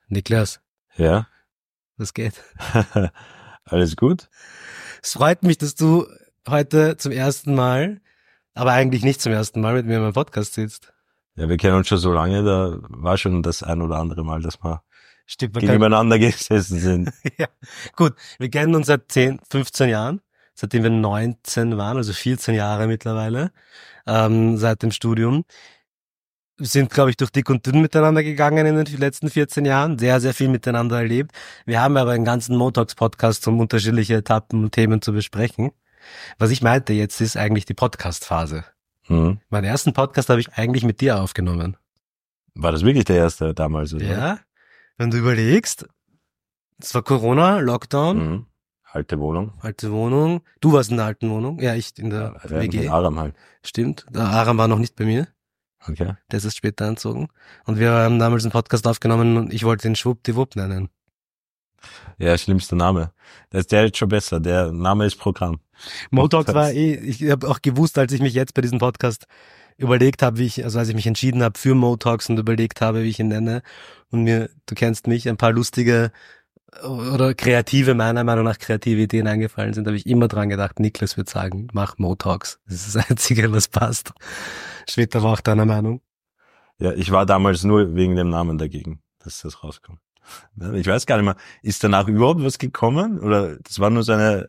Niklas, Ja, was geht? alles gut? Es freut mich, dass du heute zum ersten Mal, aber eigentlich nicht zum ersten Mal mit mir in meinem Podcast sitzt. Ja, wir kennen uns schon so lange, da war schon das ein oder andere Mal, dass wir Stimmt, man kann, gegeneinander gesessen sind. ja. Gut, wir kennen uns seit 10, 15 Jahren, seitdem wir 19 waren, also 14 Jahre mittlerweile, seit dem Studium. Wir sind, glaube ich, durch dick und dünn miteinander gegangen in den letzten 14 Jahren, sehr, sehr viel miteinander erlebt. Wir haben aber einen ganzen Motox-Podcast, um unterschiedliche Etappen und Themen zu besprechen. Was ich meinte jetzt ist eigentlich die Podcast-Phase. Hm. Meinen ersten Podcast habe ich eigentlich mit dir aufgenommen. War das wirklich der erste damals, oder? Ja, wenn du überlegst, es war Corona, Lockdown, Mhm. Alte Wohnung. alte Wohnung. Du warst in der alten Wohnung, ja, ich in der Ja, WG. mit Aram halt. Stimmt, der Aram war noch nicht bei mir, Okay. der ist erst später eingezogen. Und wir haben damals einen Podcast aufgenommen und ich wollte ihn Schwuppdiwupp nennen. Ja, schlimmster Name. Der ist jetzt schon besser. Der Name ist Programm. Motox war ich habe auch gewusst, als ich mich jetzt bei diesem Podcast überlegt habe, als ich mich entschieden habe für Motox und überlegt habe, wie ich ihn nenne und mir, du kennst mich, ein paar lustige oder kreative, meiner Meinung nach kreative Ideen eingefallen sind, habe ich immer dran gedacht, Niklas wird sagen, mach Motox. Das ist das Einzige, was passt. Später war auch deiner Meinung. Ja, ich war damals nur wegen dem Namen dagegen, dass das rauskommt. Ich weiß gar nicht mehr, ist danach überhaupt was gekommen? Oder das war nur so eine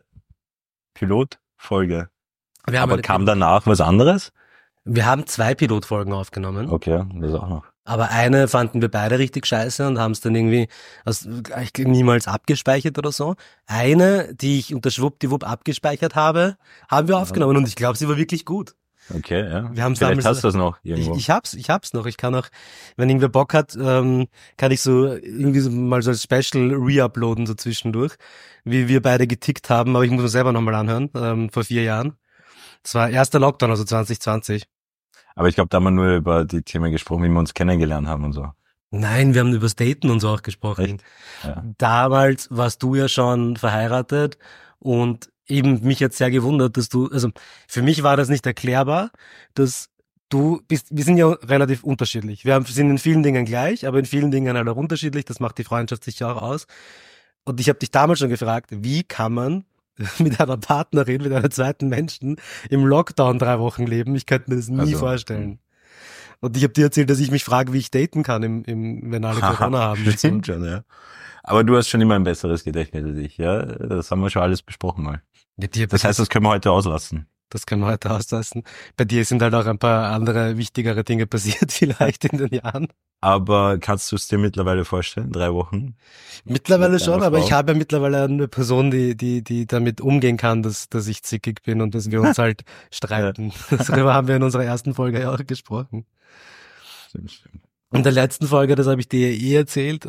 Pilotfolge? Aber kam danach was anderes? Wir haben 2 Pilotfolgen aufgenommen. Okay, das auch noch. Aber eine fanden wir beide richtig scheiße und haben es dann irgendwie niemals abgespeichert oder so. Eine, die ich unter Schwuppdiwupp abgespeichert habe, haben wir aufgenommen und ich glaube, sie war wirklich gut. Okay, ja. Wir haben Vielleicht hast du das noch irgendwo. Ich hab's noch. Ich kann auch, wenn irgendwer Bock hat, kann ich so irgendwie so mal so als Special reuploaden so zwischendurch, wie wir beide getickt haben, aber ich muss mir selber nochmal anhören, vor 4 Jahren. Das war erster Lockdown, also 2020. Aber ich glaube, da haben wir nur über die Themen gesprochen, wie wir uns kennengelernt haben und so. Nein, wir haben übers Daten und so auch gesprochen. Echt? Ja. Damals warst du ja schon verheiratet und eben mich jetzt sehr gewundert, dass du, also für mich war das nicht erklärbar, dass du bist, wir sind ja relativ unterschiedlich. Sind in vielen Dingen gleich, aber in vielen Dingen halt auch unterschiedlich. Das macht die Freundschaft sicher auch aus. Und ich habe dich damals schon gefragt, wie kann man mit einer Partnerin, mit einem zweiten Menschen im Lockdown 3 Wochen leben? Ich könnte mir das nie vorstellen. Und ich habe dir erzählt, dass ich mich frage, wie ich daten kann, wenn alle Corona haben. Stimmt schon, ja. Aber du hast schon immer ein besseres Gedächtnis als ich, ja. Das haben wir schon alles besprochen mal. Das heißt, das können wir heute auslassen. Das können wir heute auslassen. Bei dir sind halt auch ein paar andere, wichtigere Dinge passiert vielleicht in den Jahren. Aber kannst du es dir mittlerweile vorstellen, 3 Wochen? Mittlerweile schon, aber ich habe ja mittlerweile eine Person, die damit umgehen kann, dass ich zickig bin und dass wir uns halt streiten. Darüber haben wir in unserer ersten Folge ja auch gesprochen. Stimmt. In der letzten Folge, das habe ich dir erzählt,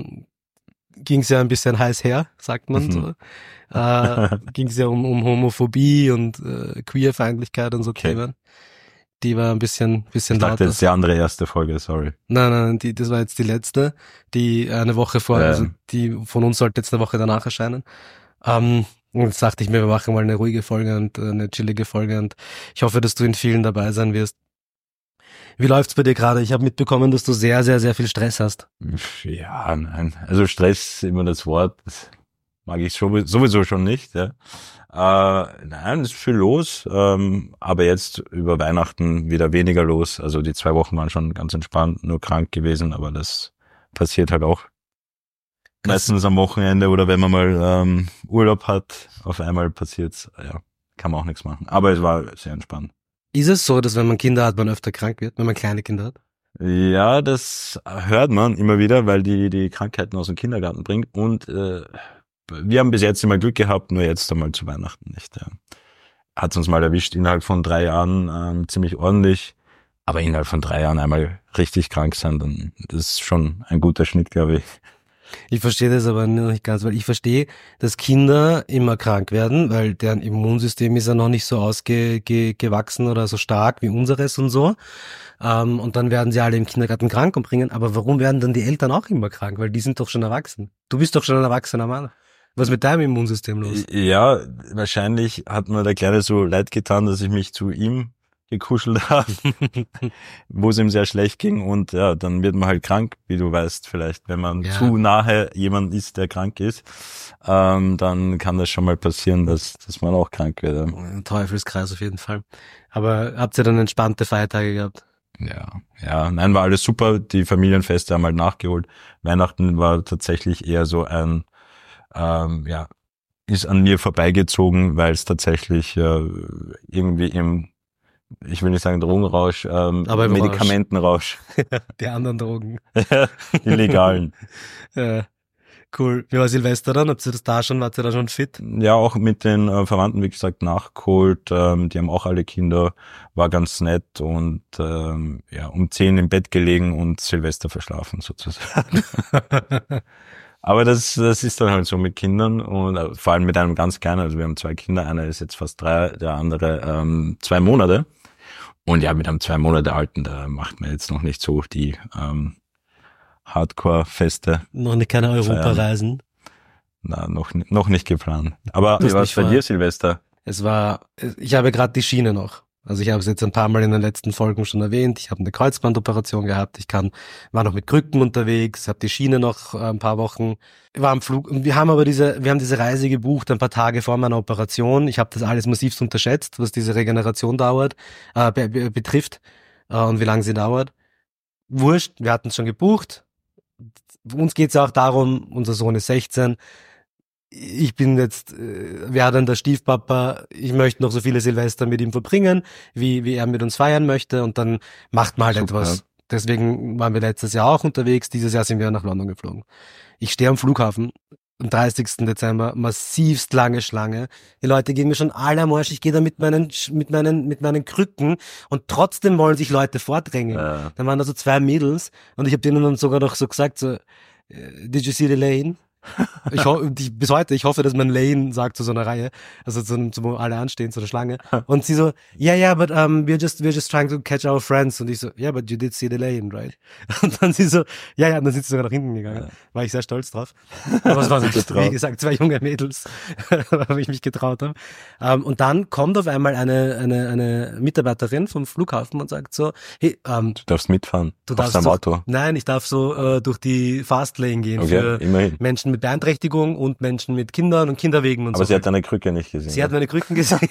ging es ja ein bisschen heiß her, sagt man so. Ging es ja um Homophobie und Queerfeindlichkeit und so Themen. Die war ein bisschen ich lauter. dachte, das ist die andere erste Folge, sorry. Nein, das war jetzt die letzte, die eine Woche vorher, also die von uns sollte jetzt eine Woche danach erscheinen. Und jetzt dachte ich mir, wir machen mal eine ruhige Folge und eine chillige Folge und ich hoffe, dass du in vielen dabei sein wirst. Wie läuft's bei dir gerade? Ich habe mitbekommen, dass du sehr, sehr, sehr viel Stress hast. Ja, nein. Also Stress, immer das Wort, das mag ich sowieso schon nicht. Ja. Nein, es ist viel los, aber jetzt über Weihnachten wieder weniger los. Also die 2 Wochen waren schon ganz entspannt, nur krank gewesen, aber das passiert halt auch meistens am Wochenende oder wenn man mal Urlaub hat, auf einmal passiert's. Ja, kann man auch nichts machen. Aber es war sehr entspannt. Ist es so, dass wenn man Kinder hat, man öfter krank wird, wenn man kleine Kinder hat? Ja, das hört man immer wieder, weil die Krankheiten aus dem Kindergarten bringt und wir haben bis jetzt immer Glück gehabt, nur jetzt einmal zu Weihnachten nicht. Ja. Hat's uns mal erwischt, innerhalb von 3 Jahren ziemlich ordentlich, aber innerhalb von 3 Jahren einmal richtig krank sein, dann das ist schon ein guter Schnitt, glaube ich. Ich verstehe das aber nicht ganz, weil ich verstehe, dass Kinder immer krank werden, weil deren Immunsystem ist ja noch nicht so ausgewachsen oder so stark wie unseres und so. Und dann werden sie alle im Kindergarten krank und bringen, aber warum werden dann die Eltern auch immer krank? Weil die sind doch schon erwachsen. Du bist doch schon ein erwachsener Mann. Was ist mit deinem Immunsystem los? Ja, wahrscheinlich hat mir der Kleine so leid getan, dass ich mich zu ihm gekuschelt haben, wo es ihm sehr schlecht ging und ja, dann wird man halt krank, wie du weißt, vielleicht, wenn man zu nahe jemand ist, der krank ist, dann kann das schon mal passieren, dass man auch krank wird. Ein Teufelskreis auf jeden Fall. Aber habt ihr dann entspannte Feiertage gehabt? Ja, nein, war alles super, die Familienfeste haben halt nachgeholt. Weihnachten war tatsächlich eher so ein, ist an mir vorbeigezogen, weil es tatsächlich irgendwie ich will nicht sagen Drogenrausch, aber Medikamentenrausch. Die anderen Drogen. Die legalen. Ja, cool. Wie war Silvester dann? Wart ihr da schon fit? Ja, auch mit den Verwandten, wie gesagt, nachgeholt. Die haben auch alle Kinder, war ganz nett und um 10 im Bett gelegen und Silvester verschlafen sozusagen. Aber das ist dann halt so mit Kindern und vor allem mit einem ganz kleinen, also wir haben 2 Kinder, einer ist jetzt fast 3, der andere 2 Monate. Und ja, mit einem 2 Monate alten, da macht man jetzt noch nicht so die Hardcore-Feste. Noch keine Europareisen? Na, noch nicht geplant. Aber wie war es bei dir, Silvester? Ich habe gerade die Schiene noch. Also ich habe es jetzt ein paar Mal in den letzten Folgen schon erwähnt. Ich habe eine Kreuzbandoperation gehabt. War noch mit Krücken unterwegs, habe die Schiene noch ein paar Wochen. War am Flug und wir haben diese Reise gebucht ein paar Tage vor meiner Operation. Ich habe das alles massivst unterschätzt, was diese Regeneration betrifft und wie lange sie dauert. Wurscht, wir hatten es schon gebucht. Uns geht es auch darum, unser Sohn ist 16. Ich bin jetzt werdender Stiefpapa, ich möchte noch so viele Silvester mit ihm verbringen, wie er mit uns feiern möchte und dann macht man halt super etwas. Deswegen waren wir letztes Jahr auch unterwegs, dieses Jahr sind wir nach London geflogen. Ich stehe am Flughafen, am 30. Dezember, massivst lange Schlange. Die Leute gehen mir schon alle am Arsch, ich gehe da mit meinen Krücken und trotzdem wollen sich Leute vordrängen. Ja. Dann waren da so 2 Mädels und ich habe denen dann sogar noch so gesagt, so, did you see the lane? Bis heute, ich hoffe, dass man Lane sagt zu so einer Reihe, also wo alle anstehen, zu der Schlange. Und sie so, but we're just trying to catch our friends. Und ich so, but you did see the lane, right? Und dann sie so, und dann sind sie sogar nach hinten gegangen. War ich sehr stolz drauf. Aber es waren, wie gesagt, 2 junge Mädels, wo ich mich getraut habe. Und dann kommt auf einmal eine Mitarbeiterin vom Flughafen und sagt so, hey, du darfst mitfahren. Du darfst am Auto. Nein, ich darf so durch die Fastlane gehen für immerhin. Menschen mit Beeinträchtigung und Menschen mit Kindern und Kinderwegen und so. Aber sie hat deine Krücke nicht gesehen. Sie hat meine Krücken gesehen.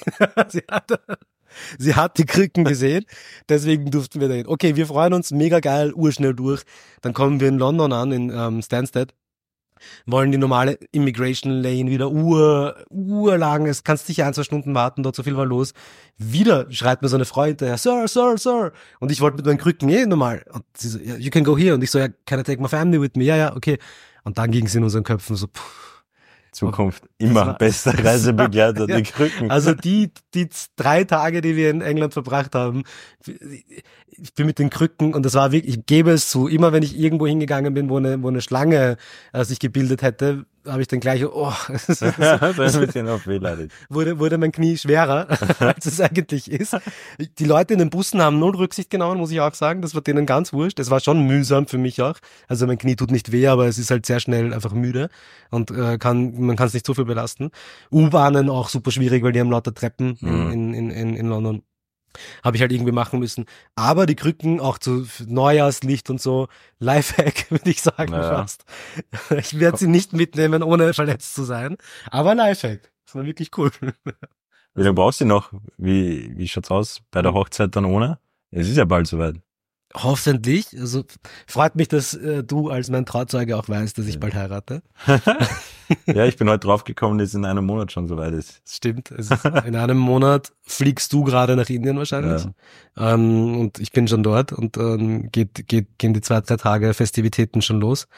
Sie hat die Krücken gesehen, deswegen durften wir da hin. Okay, wir freuen uns, mega geil, urschnell durch. Dann kommen wir in London an, in Stansted. Wollen die normale Immigration Lane wieder urlang, es kannst sicher 1-2 Stunden warten, dort so viel war los. Wieder schreit mir so eine Frau hinterher, Sir. Und ich wollte mit meinen Krücken normal. Und sie so, you can go here. Und ich so, can I take my family with me? Ja, okay. Und dann ging es in unseren Köpfen so, Zukunft immer bester Reisebegleiter, die Krücken. Also die 3 Tage, die wir in England verbracht haben, ich bin mit den Krücken und das war wirklich, ich gebe es zu, immer wenn ich irgendwo hingegangen bin, wo eine Schlange sich gebildet hätte, habe ich dann gleich, das wird ja noch wehleidig. Wurde mein Knie schwerer, als es eigentlich ist. Die Leute in den Bussen haben 0 Rücksicht genommen, muss ich auch sagen. Das war denen ganz wurscht. Es war schon mühsam für mich auch. Also mein Knie tut nicht weh, aber es ist halt sehr schnell einfach müde und man kann es nicht so viel belasten. U-Bahnen auch super schwierig, weil die haben lauter Treppen in London. Habe ich halt irgendwie machen müssen. Aber die Krücken auch zu Neujahrslicht und so, Lifehack, würde ich sagen fast. Ich werde sie nicht mitnehmen, ohne verletzt zu sein. Aber Lifehack. Das war wirklich cool. Wie lange brauchst du noch? Wie schaut's aus bei der Hochzeit dann ohne? Es ist ja bald soweit. Hoffentlich. Also freut mich, dass du als mein Trauzeuge auch weißt, dass ich bald heirate. Ja, ich bin heute draufgekommen, dass es in einem Monat schon soweit ist. Stimmt. In einem Monat fliegst du gerade nach Indien wahrscheinlich. Ja. Und ich bin schon dort und gehen die 2-3 Tage Festivitäten schon los.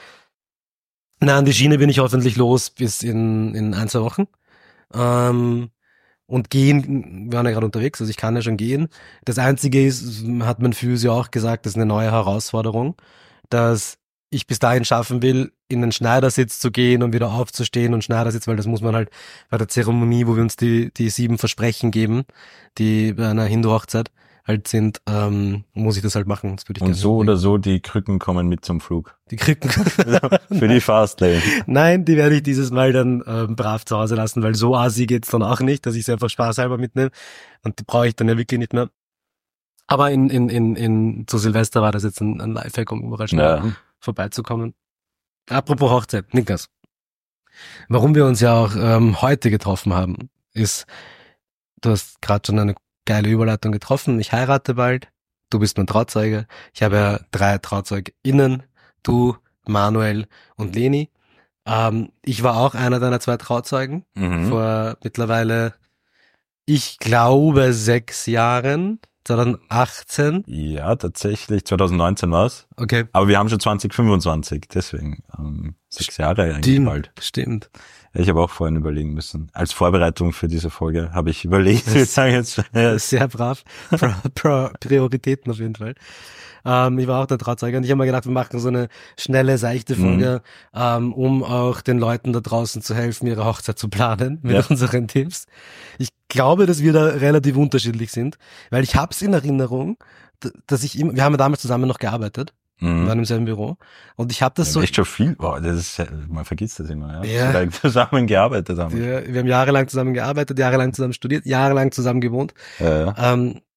An die Schiene bin ich hoffentlich los bis in 1-2 Wochen. Und gehen, wir waren ja gerade unterwegs, also ich kann ja schon gehen. Das Einzige ist, hat mein Physio auch gesagt, das ist eine neue Herausforderung, dass ich bis dahin schaffen will, in den Schneidersitz zu gehen und wieder aufzustehen und Schneidersitz, weil das muss man halt bei der Zeremonie, wo wir uns die 7 Versprechen geben, die bei einer Hindu-Hochzeit halt sind, muss ich das halt machen. Das würde ich und so oder so, die Krücken kommen mit zum Flug. Die Krücken. Für die Fastlane. Nein, die werde ich dieses Mal dann brav zu Hause lassen, weil so assi geht's dann auch nicht, dass ich sie einfach spaßhalber mitnehme. Und die brauche ich dann ja wirklich nicht mehr. Aber zu Silvester war das jetzt ein Lifehack, um überall schnell vorbeizukommen. Apropos Hochzeit, Niklas. Warum wir uns ja auch heute getroffen haben, ist, du hast gerade schon eine geile Überleitung getroffen. Ich heirate bald. Du bist mein Trauzeuge. Ich habe ja 3 TrauzeugInnen. Du, Manuel und Leni. Ich war auch einer deiner 2 Trauzeugen. Vor mittlerweile, ich glaube, 6 Jahren. 2018. Ja, tatsächlich. 2019 war's. Okay. Aber wir haben schon 2025. Deswegen 6 Jahre eigentlich bald. Stimmt. Ich habe auch vorhin überlegen müssen. Als Vorbereitung für diese Folge habe ich überlegt. Wir sagen jetzt, sehr brav. Prioritäten auf jeden Fall. Ich war auch der Trauzeuge und ich habe mir gedacht, wir machen so eine schnelle, seichte Folge, um auch den Leuten da draußen zu helfen, ihre Hochzeit zu planen mit unseren Tipps. Ich glaube, dass wir da relativ unterschiedlich sind, weil ich hab's in Erinnerung, dass wir haben ja damals zusammen noch gearbeitet. Wir waren im selben Büro. Und ich habe das so... Echt schon viel. Wow, man vergisst das immer, ja. Ja. Zusammen gearbeitet haben. Wir haben jahrelang zusammen gearbeitet, jahrelang zusammen studiert, jahrelang zusammen gewohnt. Ja.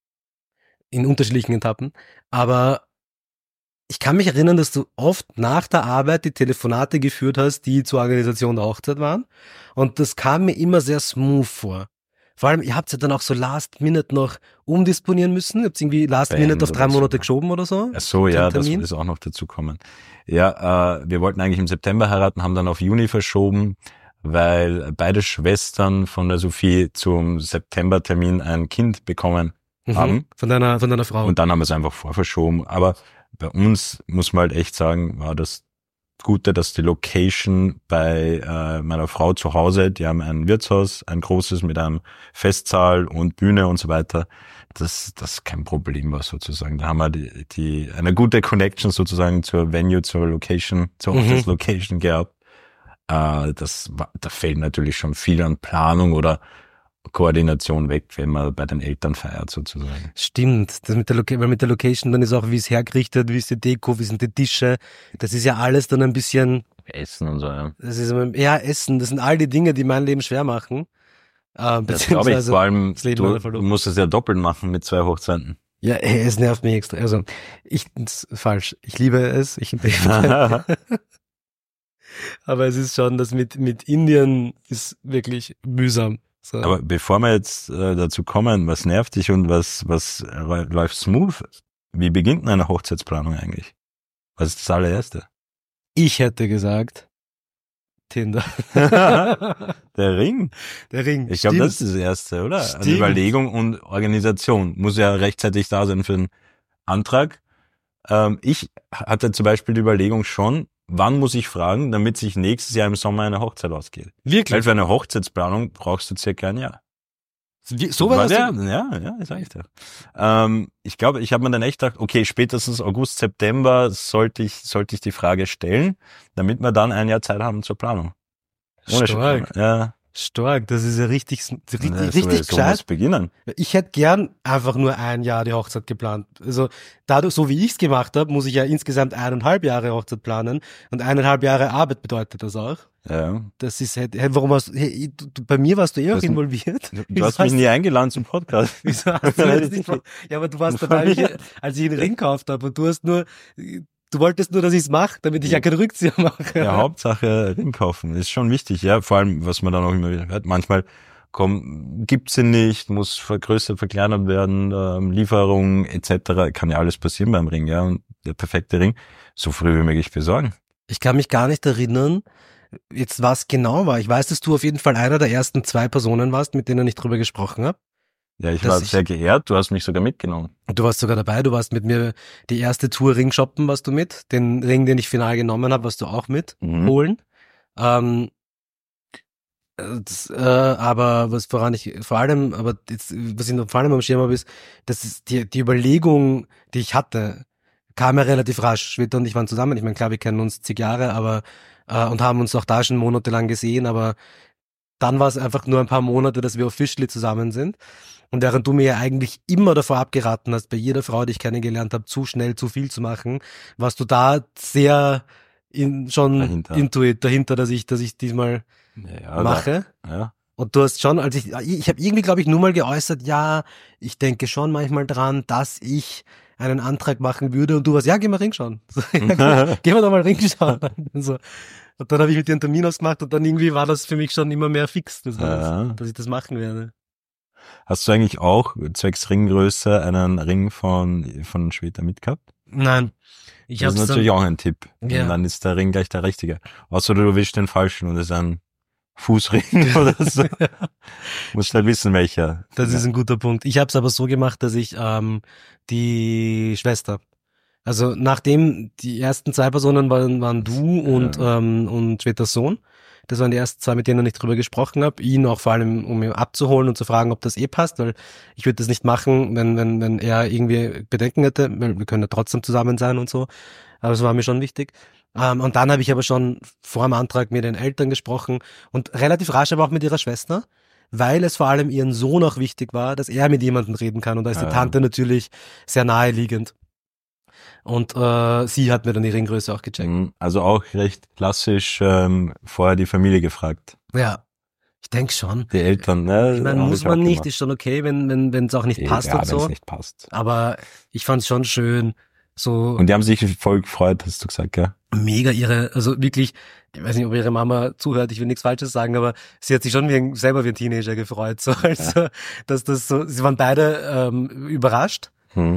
In unterschiedlichen Etappen. Aber ich kann mich erinnern, dass du oft nach der Arbeit die Telefonate geführt hast, die zur Organisation der Hochzeit waren. Und das kam mir immer sehr smooth vor. Vor allem, ihr habt ja dann auch so Last Minute noch umdisponieren müssen. Ihr habt irgendwie Last Minute auf 3 Monate geschoben oder so. Ach so, ja, das ist auch noch dazu kommen. Ja, wir wollten eigentlich im September heiraten, haben dann auf Juni verschoben, weil beide Schwestern von der Sophie zum Septembertermin ein Kind bekommen haben. Von deiner Frau. Und dann haben wir es einfach vorverschoben. Aber bei uns, muss man halt echt sagen, war das Gute, dass die Location bei meiner Frau zu Hause, die haben ein Wirtshaus, ein großes mit einem Festsaal und Bühne und so weiter, das kein Problem war sozusagen. Da haben wir eine gute Connection sozusagen zur Venue, zur Location, zur Hochzeitslocation gehabt. Da fällt natürlich schon viel an Planung oder Koordination weg, wenn man bei den Eltern feiert sozusagen. Stimmt, das weil mit der Location dann ist auch, wie es hergerichtet, wie ist die Deko, wie sind die Tische, das ist ja alles dann ein bisschen... Essen und so, ja. Das ist Essen, das sind all die Dinge, die mein Leben schwer machen. Das glaube ich, vor allem, du musst es ja doppelt machen mit 2 Hochzeiten. Ja, es nervt mich extra. Also, das ist falsch. Ich liebe es. Aber es ist schon, das mit Indien ist wirklich mühsam. So. Aber bevor wir jetzt dazu kommen, was nervt dich und was läuft smooth? Wie beginnt denn eine Hochzeitsplanung eigentlich? Was ist das allererste? Ich hätte gesagt, Tinder. Der Ring? Der Ring. Ich glaube, das ist das Erste, oder? Stimmt. Also Überlegung und Organisation. Muss ja rechtzeitig da sein für den Antrag. Ich hatte zum Beispiel die Überlegung schon, wann muss ich fragen, damit sich nächstes Jahr im Sommer eine Hochzeit ausgeht? Wirklich? Weil für eine Hochzeitsplanung brauchst du circa ein Jahr. So war das? Ja, sag ich dir. Ich glaube, ich habe mir dann echt gedacht, okay, spätestens August, September sollte ich die Frage stellen, damit wir dann ein Jahr Zeit haben zur Planung. Stark. Ja. Stark, das ist ja richtig So gescheit. muss beginnen. Ich hätte gern einfach nur ein Jahr die Hochzeit geplant. Also dadurch, so wie ich es gemacht habe, muss ich ja insgesamt 1,5 Jahre Hochzeit planen und 1,5 Jahre Arbeit bedeutet das auch. Ja. Das ist warum bei mir warst du auch involviert. Du hast mich nie eingeladen zum Podcast. Wieso hast du das nicht Ja, aber du warst dabei, als ich den Ring gekauft habe und du wolltest nur, dass ich es mache, damit ich ja keinen Rückzieher mache. Ja, Hauptsache Ring kaufen. Ist schon wichtig, ja. Vor allem, was man dann auch immer wieder hört. Manchmal gibt's sie nicht, muss vergrößert, verkleinert werden, Lieferung etc. Kann ja alles passieren beim Ring, ja. Und der perfekte Ring so früh wie möglich besorgen. Ich kann mich gar nicht erinnern, jetzt was genau war. Ich weiß, dass du auf jeden Fall einer der ersten 2 Personen warst, mit denen ich drüber gesprochen habe. Ja, ich war sehr geehrt. Du hast mich sogar mitgenommen. Du warst sogar dabei. Du warst mit mir die erste Tour Ring shoppen, warst du mit. Den Ring, den ich final genommen habe, warst du auch mit holen. Aber was vor allem am Schirm habe, ist, das ist die Überlegung, die ich hatte, kam ja relativ rasch. Schwitter und ich waren zusammen. Ich meine, klar, wir kennen uns zig Jahre, aber und haben uns auch da schon monatelang gesehen, aber dann war es einfach nur ein paar Monate, dass wir officially zusammen sind. Und während du mir ja eigentlich immer davor abgeraten hast, bei jeder Frau, die ich kennengelernt habe, zu schnell zu viel zu machen, warst du da sehr dahinter, dass ich diesmal mache. Ja. Und du hast schon, ich habe irgendwie, glaube ich, nur mal geäußert, ja, ich denke schon manchmal dran, dass ich einen Antrag machen würde und du warst, ja, geh mal Ring schauen. So, ja, geh mal doch mal Ring schauen. Und, so. Und dann habe ich mit dir einen Termin ausgemacht und dann irgendwie war das für mich schon immer mehr fix, dass ich das machen werde. Hast du eigentlich auch zwecks Ringgröße einen Ring von Schweta mitgehabt? Nein. Das ist natürlich auch ein Tipp. Ja. Und dann ist der Ring gleich der richtige. Außer du wischst den falschen und es ist ein Fußring oder so. Musst halt wissen, welcher. Das ist ein guter Punkt. Ich habe es aber so gemacht, dass ich die Schwester, also nachdem die ersten 2 Personen waren du und Svetas Sohn, das waren die ersten 2, mit denen ich drüber gesprochen habe, ihn auch vor allem, um ihn abzuholen und zu fragen, ob das passt, weil ich würde das nicht machen, wenn er irgendwie Bedenken hätte, weil wir können ja trotzdem zusammen sein und so, aber es war mir schon wichtig. Und dann habe ich aber schon vor dem Antrag mit den Eltern gesprochen und relativ rasch aber auch mit ihrer Schwester, weil es vor allem ihren Sohn auch wichtig war, dass er mit jemandem reden kann und da ist die Tante natürlich sehr naheliegend. Und sie hat mir dann die Ringgröße auch gecheckt. Also auch recht klassisch vorher die Familie gefragt. Ja, ich denke schon. Die Eltern, ne? Ich meine, muss man nicht, ist schon okay, wenn es auch nicht passt und so. Wenn es nicht passt. Aber ich fand es schon schön. So. Und die haben sich voll gefreut, hast du gesagt, gell? Mega also wirklich, ich weiß nicht, ob ihre Mama zuhört, ich will nichts Falsches sagen, aber sie hat sich schon selber wie ein Teenager gefreut. So, also, dass das so, sie waren beide überrascht.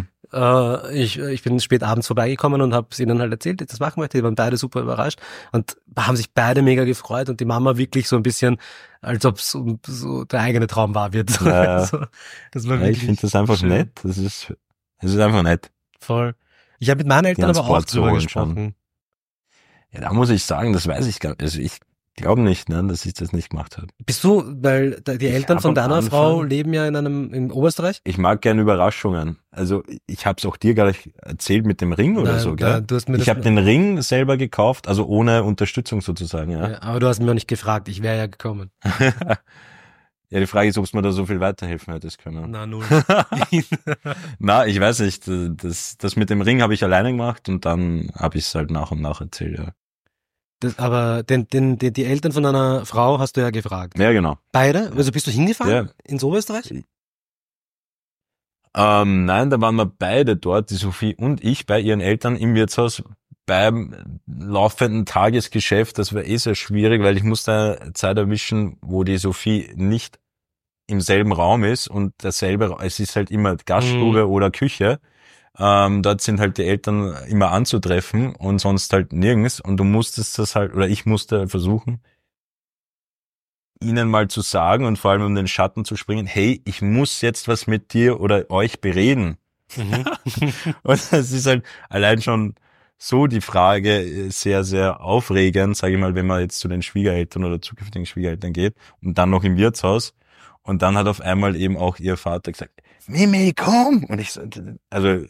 Ich bin spät abends vorbeigekommen und habe es ihnen halt erzählt, dass ich das machen möchte. Die waren beide super überrascht und haben sich beide mega gefreut und die Mama wirklich so ein bisschen, als ob es so der eigene Traum war wird. Also, das war wirklich, ich finde das einfach schön. Nett. Es ist einfach nett. Voll. Ich habe mit meinen Eltern aber auch drüber gesprochen. Schon. Ja, da muss ich sagen, das weiß ich gar nicht. Also ich glaube nicht, ne, dass ich das nicht gemacht habe. Bist du, weil die Eltern von deiner Frau leben ja in Oberösterreich? Ich mag gerne Überraschungen. Also ich habe es auch dir gar nicht erzählt mit dem Ring oder so, gell? Du hast mir ich habe den Ring selber gekauft, also ohne Unterstützung sozusagen, ja. Aber du hast mir auch nicht gefragt, ich wäre ja gekommen. Ja, die Frage ist, ob es mir da so viel weiterhelfen hättest können. Na, null. Na, ich weiß nicht. Das mit dem Ring habe ich alleine gemacht und dann habe ich es halt nach und nach erzählt, ja. Aber die Eltern von deiner Frau hast du ja gefragt. Ja, genau. Beide? Also bist du hingefahren? Ja. Ins Oberösterreich? Nein, da waren wir beide dort, die Sophie und ich, bei ihren Eltern im Wirtshaus beim laufenden Tagesgeschäft. Das war sehr schwierig, weil ich musste eine Zeit erwischen, wo die Sophie nicht im selben Raum ist und derselbe, es ist halt immer Gaststube oder Küche. Dort sind halt die Eltern immer anzutreffen und sonst halt nirgends und du musstest das halt, oder ich musste versuchen, ihnen mal zu sagen und vor allem um den Schatten zu springen, hey, ich muss jetzt was mit dir oder euch bereden. Und das ist halt allein schon so die Frage sehr, sehr aufregend, sage ich mal, wenn man jetzt zu den Schwiegereltern oder zukünftigen Schwiegereltern geht und dann noch im Wirtshaus und dann hat auf einmal eben auch ihr Vater gesagt, Mimi, komm! Und ich so, also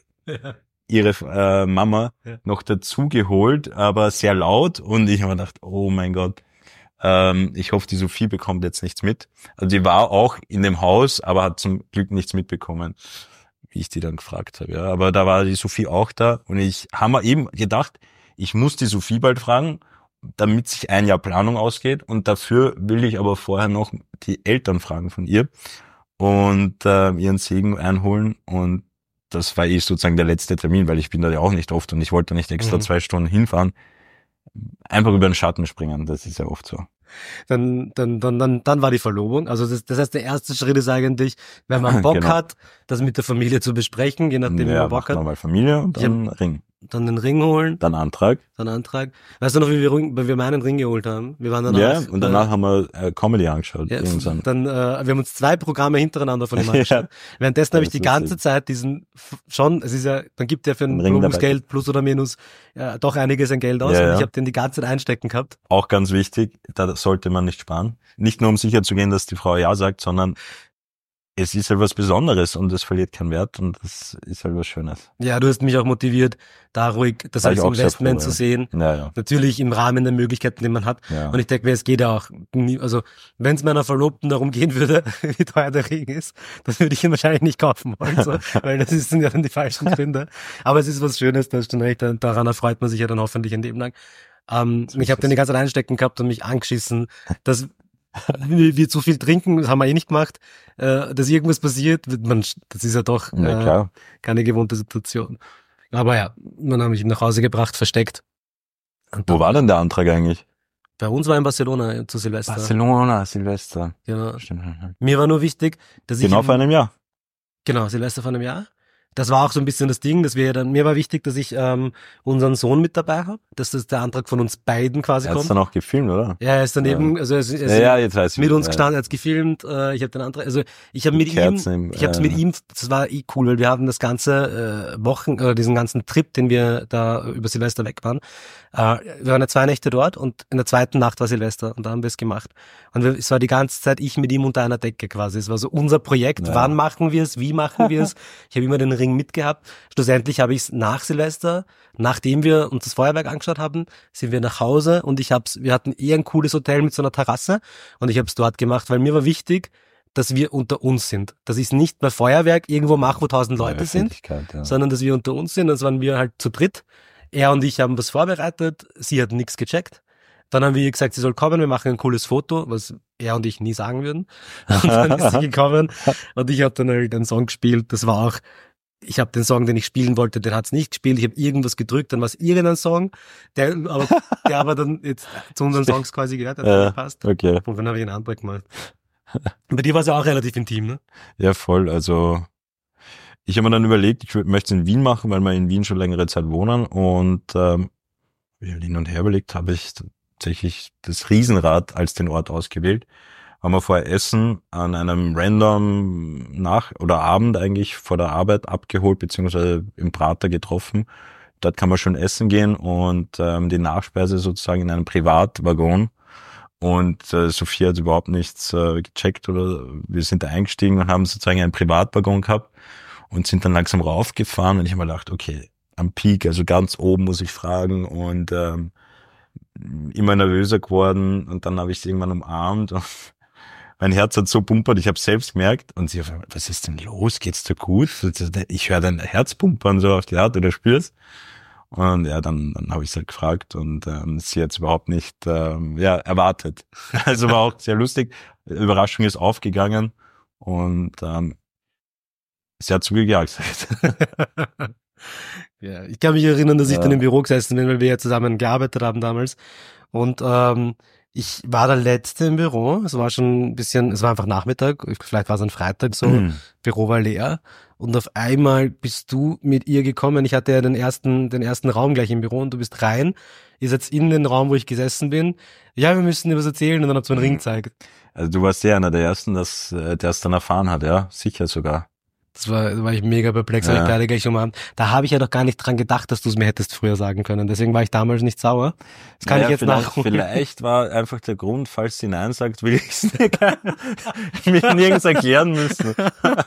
ihre Mama noch dazugeholt, aber sehr laut und ich habe mir gedacht, oh mein Gott, ich hoffe, die Sophie bekommt jetzt nichts mit. Also die war auch in dem Haus, aber hat zum Glück nichts mitbekommen, wie ich die dann gefragt habe. Ja, aber da war die Sophie auch da und ich habe mir eben gedacht, ich muss die Sophie bald fragen, damit sich ein Jahr Planung ausgeht und dafür will ich aber vorher noch die Eltern fragen von ihr und ihren Segen einholen und das war sozusagen der letzte Termin, weil ich bin da ja auch nicht oft und ich wollte nicht extra 2 Stunden hinfahren. Einfach über den Schatten springen, das ist ja oft so. Dann war die Verlobung. Also das heißt, der erste Schritt ist eigentlich, wenn man Bock hat, das mit der Familie zu besprechen, je nachdem, wie man Bock hat. Mal Familie und dann Ring. Dann den Ring holen. Dann Antrag. Weißt du noch, wie wir meinen Ring geholt haben? Wir waren danach, und danach haben wir Comedy angeschaut. Ja, dann, wir haben uns 2 Programme hintereinander von ihm angeschaut. Währenddessen habe ich die ganze Zeit es ist ja, dann gibt der für ein Blumenungsgeld plus oder minus doch einiges an Geld aus. Und ich habe den die ganze Zeit einstecken gehabt. Auch ganz wichtig, da sollte man nicht sparen. Nicht nur um sicher zu gehen, dass die Frau ja sagt, sondern es ist halt was Besonderes und es verliert keinen Wert und das ist halt was Schönes. Ja, du hast mich auch motiviert, da ruhig das als Investment zu sehen. Ja. Natürlich im Rahmen der Möglichkeiten, die man hat. Ja. Und ich denke mir, es geht ja auch nie, also wenn es meiner Verlobten darum gehen würde, wie teuer der Ring ist, das würde ich ihn wahrscheinlich nicht kaufen wollen, so, weil das sind ja dann die falschen Gründe. Aber es ist was Schönes, da hast du recht, daran erfreut man sich ja dann hoffentlich ein Leben lang. Ich habe den die ganze Zeit einstecken gehabt und mich angeschissen, dass wir zu viel trinken, das haben wir eh nicht gemacht, dass irgendwas passiert, das ist ja doch keine gewohnte Situation. Aber ja, dann habe ich ihn nach Hause gebracht, versteckt. Wo war denn der Antrag eigentlich? Bei uns war in Barcelona zu Silvester. Barcelona, Silvester. Genau. Stimmt. Mir war nur wichtig, dass ich... Genau vor einem Jahr. Genau, Silvester vor einem Jahr. Das war auch so ein bisschen das Ding, dass mir war wichtig, dass ich unseren Sohn mit dabei habe, dass das der Antrag von uns beiden quasi kommt. Er hat dann auch gefilmt, oder? Ja, er ist daneben, also er ist jetzt weiß ich, mit uns gestanden, er hat gefilmt, ich habe den Antrag, also ich habe mit ihm, das war cool, weil wir haben das ganze diesen ganzen Trip, den wir da über Silvester weg waren, wir waren ja 2 Nächte dort und in der zweiten Nacht war Silvester und da haben wir es gemacht. Und es war die ganze Zeit ich mit ihm unter einer Decke quasi. Es war so unser Projekt, wann machen wir es, wie machen wir es. Ich habe immer den Ring mitgehabt. Schlussendlich habe ich es nach Silvester, nachdem wir uns das Feuerwerk angeschaut haben, sind wir nach Hause und wir hatten eher ein cooles Hotel mit so einer Terrasse und ich habe es dort gemacht, weil mir war wichtig, dass wir unter uns sind. Dass ich es nicht bei Feuerwerk irgendwo mache, wo 1000 Leute sind, sondern dass wir unter uns sind. Das waren wir halt zu dritt. Er und ich haben was vorbereitet, sie hat nichts gecheckt. Dann haben wir ihr gesagt, sie soll kommen, wir machen ein cooles Foto, was er und ich nie sagen würden. Und dann ist sie gekommen und ich habe dann halt einen Song gespielt. Das war auch, ich habe den Song, den ich spielen wollte, den hat's nicht gespielt. Ich habe irgendwas gedrückt, dann war es irgendein Song, der aber dann jetzt zu unseren Songs quasi gehört hat, gepasst. Okay. Und dann habe ich einen Antrag gemacht. Bei dir war es ja auch relativ intim, ne? Ja, voll. Also ich habe mir dann überlegt, ich möchte es in Wien machen, weil wir in Wien schon längere Zeit wohnen und wie ich hin und her überlegt, habe ich tatsächlich das Riesenrad als den Ort ausgewählt. Haben wir vorher Essen an einem random Abend eigentlich vor der Arbeit abgeholt, beziehungsweise im Prater getroffen. Dort kann man schon essen gehen und die Nachspeise sozusagen in einem Privatwaggon. Und Sophia hat überhaupt nichts gecheckt oder wir sind da eingestiegen und haben sozusagen einen Privatwaggon gehabt und sind dann langsam raufgefahren und ich habe mir gedacht, okay, am Peak, also ganz oben muss ich fragen und immer nervöser geworden und dann habe ich sie irgendwann umarmt und mein Herz hat so pumpert, ich habe selbst gemerkt und sie, was ist denn los, geht's dir gut? Ich höre dein Herz pumpern so auf die Art oder spürst. Und ja, dann habe ich es halt gefragt und sie hat es überhaupt nicht erwartet. Also war auch sehr lustig. Überraschung ist aufgegangen und sie hat zugesagt. Ja, ich kann mich erinnern, dass ich dann im Büro gesessen bin, weil wir ja zusammen gearbeitet haben damals. Und ich war der Letzte im Büro. Es war schon ein bisschen, es war einfach Nachmittag, vielleicht war es ein Freitag so, Büro war leer. Und auf einmal bist du mit ihr gekommen. Ich hatte ja den ersten Raum gleich im Büro und du bist rein. Ihr seid in den Raum, wo ich gesessen bin. Ja, wir müssen dir was erzählen und dann habt ihr einen Ring gezeigt. Also du warst ja einer der Ersten, der es dann erfahren hat, ja, sicher sogar. Da war ich mega perplex, weil ich beide gleich umarmt. Da habe ich ja doch gar nicht dran gedacht, dass du es mir hättest früher sagen können. Deswegen war ich damals nicht sauer. Das kann ich jetzt nachholen. Vielleicht war einfach der Grund, falls sie Nein sagt, will ich es mir nirgends erklären müssen.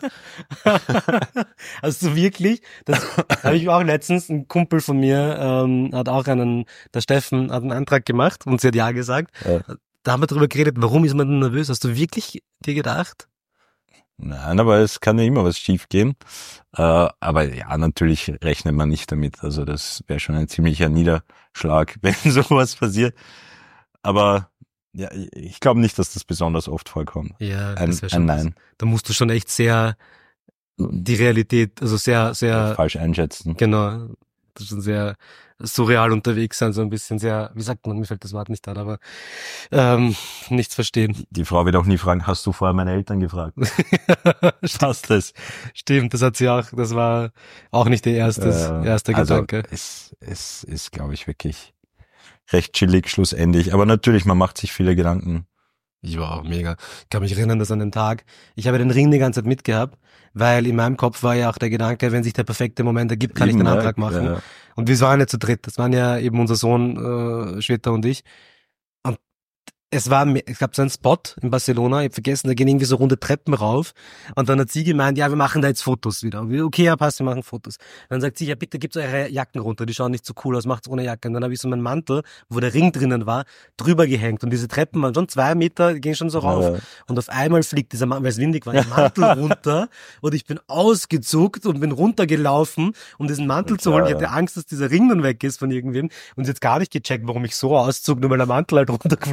Also wirklich, das habe ich auch letztens, ein Kumpel von mir der Steffen hat einen Antrag gemacht und sie hat ja gesagt. Ja. Da haben wir drüber geredet, warum ist man denn nervös? Hast du wirklich dir gedacht? Nein, aber es kann ja immer was schief gehen. Aber ja, natürlich rechnet man nicht damit. Also das wäre schon ein ziemlicher Niederschlag, wenn sowas passiert. Aber ja, ich glaube nicht, dass das besonders oft vorkommt. Ja, das wäre schon Nein. Da musst du schon echt sehr die Realität, also sehr, sehr falsch einschätzen. Genau. Das ist schon sehr surreal unterwegs sein, so ein bisschen sehr, wie sagt man, mir fällt das Wort nicht an, aber nichts verstehen. Die Frau wird auch nie fragen, hast du vorher meine Eltern gefragt? Passt das? Stimmt, das war auch nicht der erste Gedanke. Es ist, glaube ich, wirklich recht chillig schlussendlich, aber natürlich, man macht sich viele Gedanken. Ich war auch mega. Ich kann mich erinnern, dass an dem Tag, ich habe den Ring die ganze Zeit mitgehabt, weil in meinem Kopf war ja auch der Gedanke, wenn sich der perfekte Moment ergibt, kann ich den Antrag machen. Ja. Und wir waren ja zu dritt. Das waren ja eben unser Sohn, Schweta und ich. Und es gab so einen Spot in Barcelona, ich habe vergessen, da gehen irgendwie so runde Treppen rauf. Und dann hat sie gemeint, ja, wir machen da jetzt Fotos wieder. Und wir, okay, ja, passt, wir machen Fotos. Dann sagt sie, ja, bitte gebt eure Jacken runter, die schauen nicht so cool aus, macht's ohne Jacke. Und dann habe ich so meinen Mantel, wo der Ring drinnen war, drüber gehängt. Und diese Treppen waren schon 2 Meter, die gehen schon so rauf. Ja. Und auf einmal fliegt dieser Mantel, weil es windig war, der Mantel runter. Und ich bin ausgezuckt und bin runtergelaufen, um diesen Mantel zu holen. Ich hatte Angst, dass dieser Ring dann weg ist von irgendwem. Und jetzt gar nicht gecheckt, warum ich so auszog, nur weil der Mantel halt runtergeflogen ist.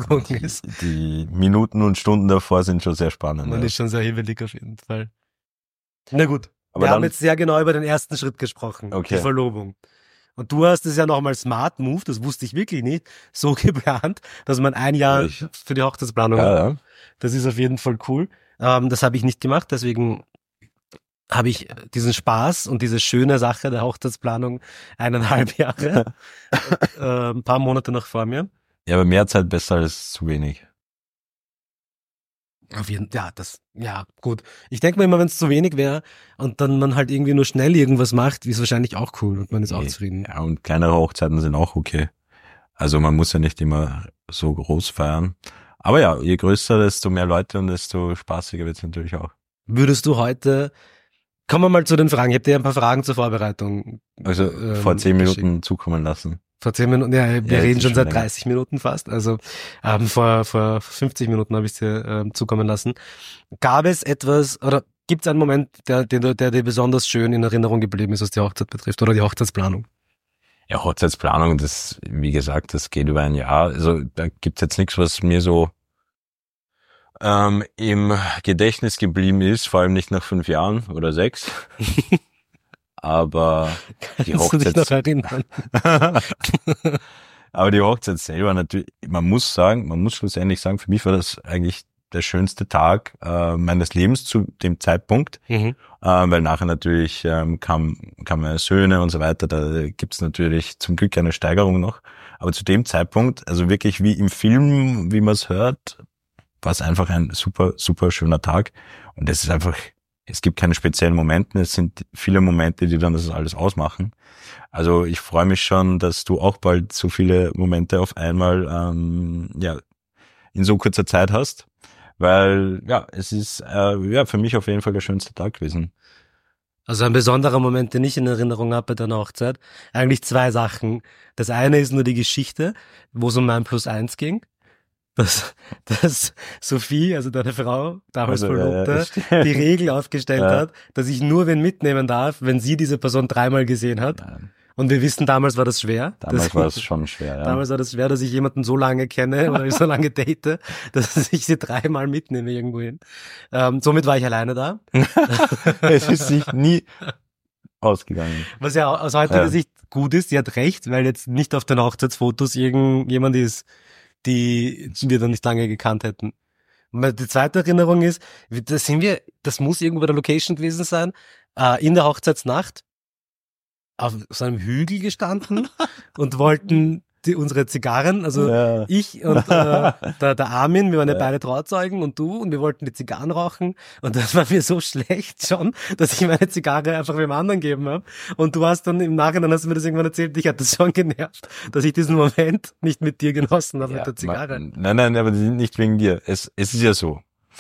ist. Die Minuten und Stunden davor sind schon sehr spannend. Man ist schon sehr hibbelig auf jeden Fall. Na gut, Aber wir haben dann, jetzt sehr genau über den ersten Schritt gesprochen, Okay. die Verlobung. Und du hast es ja nochmal Smart Move, das wusste ich wirklich nicht, so geplant, dass man ein Jahr Ich- für die Hochzeitsplanung hat. ja, ja. Das ist auf jeden Fall cool. Das habe ich nicht gemacht, deswegen habe ich diesen Spaß und diese schöne Sache der Hochzeitsplanung 1,5 Jahre, ein paar Monate noch vor mir. Ja, aber mehr Zeit besser als zu wenig. Auf jeden ja, gut. Ich denke mir immer, wenn es zu wenig wäre und dann man halt irgendwie nur schnell irgendwas macht, ist wahrscheinlich auch cool und man ist auch Nee. zufrieden. Ja, und kleinere Hochzeiten sind auch okay. Also man muss ja nicht immer so groß feiern. Aber ja, je größer, desto mehr Leute und desto spaßiger wird's natürlich auch. Würdest du heute, kommen wir mal zu den Fragen, ich habe dir ein paar Fragen zur Vorbereitung Also vor 10 geschickt. Minuten zukommen lassen. Vor 10 Minuten, ja, wir jetzt reden ist schon schon seit länger. 30 Minuten fast, also vor 50 Minuten habe ich dir zukommen lassen. Gab es etwas, oder gibt es einen Moment, der dir besonders schön in Erinnerung geblieben ist, was die Hochzeit betrifft, oder die Hochzeitsplanung? Ja, Hochzeitsplanung, das, wie gesagt, das geht über ein Jahr. Also da gibt's jetzt nichts, was mir so im Gedächtnis geblieben ist, vor allem nicht nach 5 Jahren oder 6. Aber die Kannst du dich Hochzeit, noch erinnern? aber die Hochzeit selber natürlich, man muss schlussendlich sagen, für mich war das eigentlich der schönste Tag meines Lebens zu dem Zeitpunkt, weil nachher natürlich kamen meine Söhne und so weiter, da gibt's natürlich zum Glück eine Steigerung noch, aber zu dem Zeitpunkt, also wirklich wie im Film, wie man es hört, war es einfach ein super, super schöner Tag und es ist einfach, es gibt keine speziellen Momente, es sind viele Momente, die dann das alles ausmachen. Also ich freue mich schon, dass du auch bald so viele Momente auf einmal in so kurzer Zeit hast, weil ja, es ist für mich auf jeden Fall der schönste Tag gewesen. Also ein besonderer Moment, den ich in Erinnerung habe bei deiner Hochzeit. Eigentlich 2 Sachen. Das eine ist nur die Geschichte, wo es um mein +1 ging. Dass Sophie, also deine Frau, damals Also, Verlobte, ja. die Regel aufgestellt Ja. hat, dass ich nur wen mitnehmen darf, wenn sie diese Person 3-mal gesehen hat. Ja, Und wir wissen, damals war das schwer. damals war es schon schwer, ja. Damals war das schwer, dass ich jemanden so lange kenne oder so lange date, dass ich sie 3-mal mitnehme irgendwo hin. Somit war ich alleine da. Es ist sich nie ausgegangen. Was ja aus heutiger Ja. Sicht gut ist, sie hat recht, weil jetzt nicht auf den Hochzeitsfotos irgendjemand ist, die wir dann nicht lange gekannt hätten. Und die zweite Erinnerung ist, das muss irgendwo bei der Location gewesen sein, in der Hochzeitsnacht auf so einem Hügel gestanden und wollten unsere Zigarren, also Ja. ich und der Armin, wir waren ja Ja. beide Trauzeugen und du, und wir wollten die Zigarren rauchen und das war mir so schlecht schon, dass ich meine Zigarre einfach wem anderen gegeben habe und du hast dann im Nachhinein, hast du mir das irgendwann erzählt, dich hat das schon genervt, dass ich diesen Moment nicht mit dir genossen habe, mit der Zigarre. Nein, aber nicht wegen dir. Es ist ja so.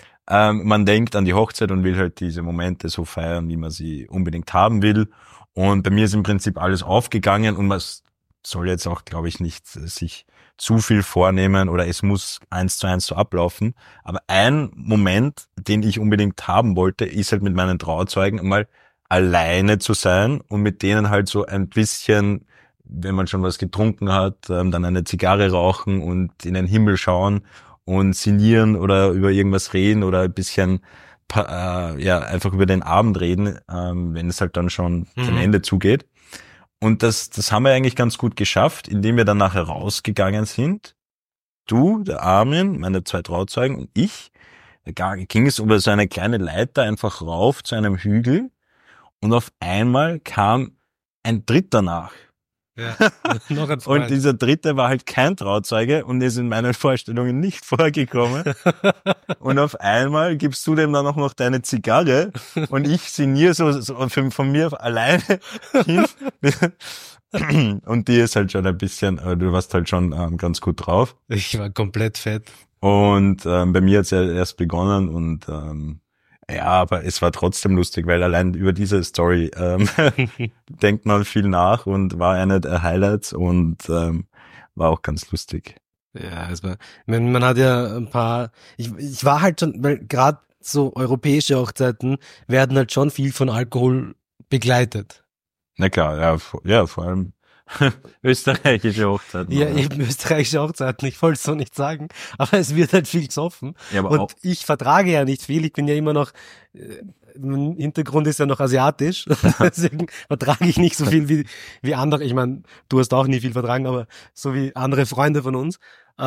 Man denkt an die Hochzeit und will halt diese Momente so feiern, wie man sie unbedingt haben will. Und bei mir ist im Prinzip alles aufgegangen und man soll jetzt auch, glaube ich, nicht sich zu viel vornehmen oder es muss 1:1 so ablaufen. Aber ein Moment, den ich unbedingt haben wollte, ist halt mit meinen Trauzeugen mal alleine zu sein und mit denen halt so ein bisschen, wenn man schon was getrunken hat, dann eine Zigarre rauchen und in den Himmel schauen und sinnieren oder über irgendwas reden oder ein bisschen einfach über den Abend reden, wenn es halt dann schon zum Ende zugeht. Und das haben wir eigentlich ganz gut geschafft, indem wir dann nachher rausgegangen sind. Du, der Armin, meine 2 Trauzeugen und ich, da ging es über so eine kleine Leiter einfach rauf zu einem Hügel und auf einmal kam ein Dritter nach. Ja. Noch ein Und Freund. dieser Dritte war halt kein Trauzeuge und ist in meinen Vorstellungen nicht vorgekommen. Und auf einmal gibst du dem dann auch noch deine Zigarre und ich sinniere so von mir alleine hin. Und die ist halt schon ein bisschen, du warst halt schon ganz gut drauf. Ich war komplett fett. Und bei mir hat's ja erst begonnen und ja, aber es war trotzdem lustig, weil allein über diese Story denkt man viel nach und war eine der Highlights und war auch ganz lustig. Ja, man hat ja ein paar, ich war halt schon, weil gerade so europäische Hochzeiten werden halt schon viel von Alkohol begleitet. Na klar, ja, vor allem Österreichische Hochzeiten. Ja, oder? eben österreichische Hochzeiten, ich wollte es so nicht sagen, aber es wird halt viel gesoffen. Ja, aber Und auch, ich vertrage ja nicht viel, ich bin ja immer noch, mein Hintergrund ist ja noch asiatisch, deswegen vertrage ich nicht so viel wie andere. Ich meine, du hast auch nie viel vertragen, aber so wie andere Freunde von uns.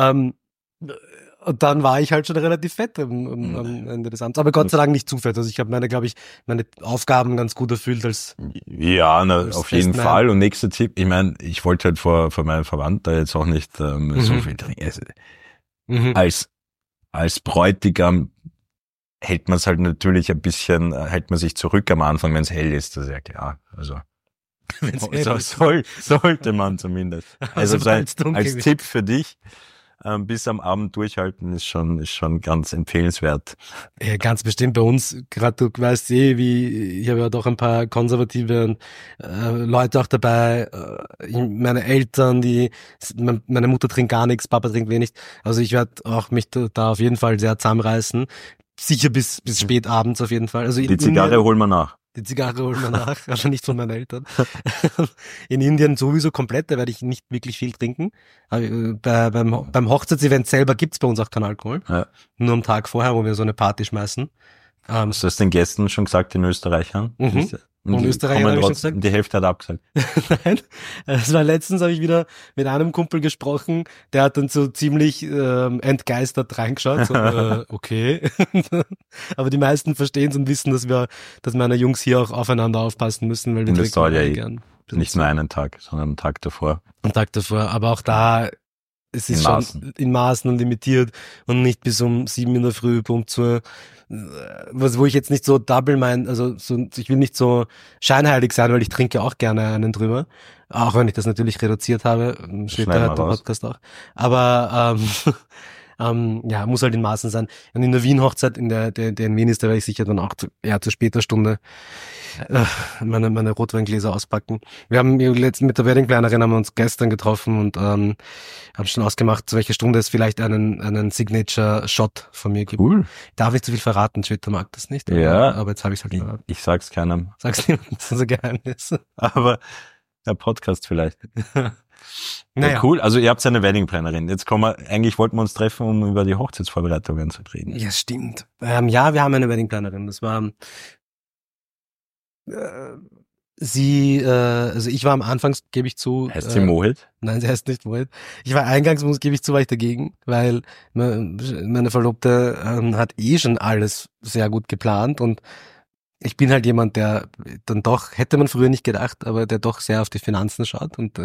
Und dann war ich halt schon relativ fett am Ende des Abends. Aber Gott sei Dank nicht zu fett. Also ich habe glaube ich, meine Aufgaben ganz gut erfüllt als ja, als auf jeden Bestman. Fall. Und nächster Tipp, ich meine, ich wollte halt vor meinen Verwandten jetzt auch nicht so viel trinken. Also, Mhm. als Bräutigam hält man es halt natürlich ein bisschen, hält man sich zurück am Anfang, wenn es hell ist, das ist ja klar. Also Wenn's hell ist. sollte man zumindest. Also sobald's dunkel als wird. Tipp für dich, bis am Abend durchhalten ist schon ganz empfehlenswert. Ja, ganz bestimmt bei uns, gerade du weißt ich habe ja doch ein paar konservative Leute auch dabei, meine Eltern, meine Mutter trinkt gar nichts, Papa trinkt wenig, also ich werde auch mich da auf jeden Fall sehr zusammenreißen, sicher bis spät abends auf jeden Fall. Also Die Zigarre holen wir nach. Die Zigarre holen wir nach, also nicht von meinen Eltern. In Indien sowieso komplett, da werde ich nicht wirklich viel trinken. Aber, beim Hochzeitsevent selber gibt's bei uns auch keinen Alkohol. Ja. Nur am Tag vorher, wo wir so eine Party schmeißen. Hast du das den Gästen schon gesagt, den Österreichern? Mhm. Und die Österreicher kommen habe ich schon trotzdem- gesagt. Die Hälfte hat abgesagt. Nein, es war letztens, habe ich wieder mit einem Kumpel gesprochen, der hat dann so ziemlich entgeistert reingeschaut, so, okay. Aber die meisten verstehen es und wissen, dass meine Jungs hier auch aufeinander aufpassen müssen, weil wir Und das dauert ja alle eh gern. Nicht nur einen Tag, sondern einen Tag davor. Am Tag davor, aber auch da, es ist In schon Maßen. in Maßen und limitiert und nicht bis um 7 in der Früh, Punkt zur, wo ich jetzt nicht so ich will nicht so scheinheilig sein, weil ich trinke auch gerne einen drüber, auch wenn ich das natürlich reduziert habe, Schneiden steht da wir halt der raus. Podcast auch, aber ja, muss halt in Maßen sein. Und in der Wien-Hochzeit, der in Wien ist, da werde ich sicher dann auch zu später Stunde meine Rotweingläser auspacken. Wir haben mit der Wedding-Planerin haben wir uns gestern getroffen und haben schon ausgemacht, zu welcher Stunde es vielleicht einen Signature-Shot von mir gibt. Cool. Darf nicht zu viel verraten, Twitter mag das nicht. Ja. Aber jetzt habe ich es halt verraten. Ich sag's keinem. Sag's niemandem, das ist ein Geheimnis. Aber der Podcast vielleicht. Naja. Ja, cool. Also ihr habt eine Wedding-Plannerin. Jetzt eigentlich wollten wir uns treffen, um über die Hochzeitsvorbereitungen zu reden. Ja, stimmt. Ja, wir haben eine Wedding-Planerin. Das war also ich war am Anfang, gebe ich zu. Heißt sie Mohit? Nein, sie heißt nicht Mohit. Ich war eingangs, gebe ich zu, war ich dagegen, weil meine Verlobte hat schon alles sehr gut geplant und ich bin halt jemand, der dann doch, hätte man früher nicht gedacht, aber der doch sehr auf die Finanzen schaut und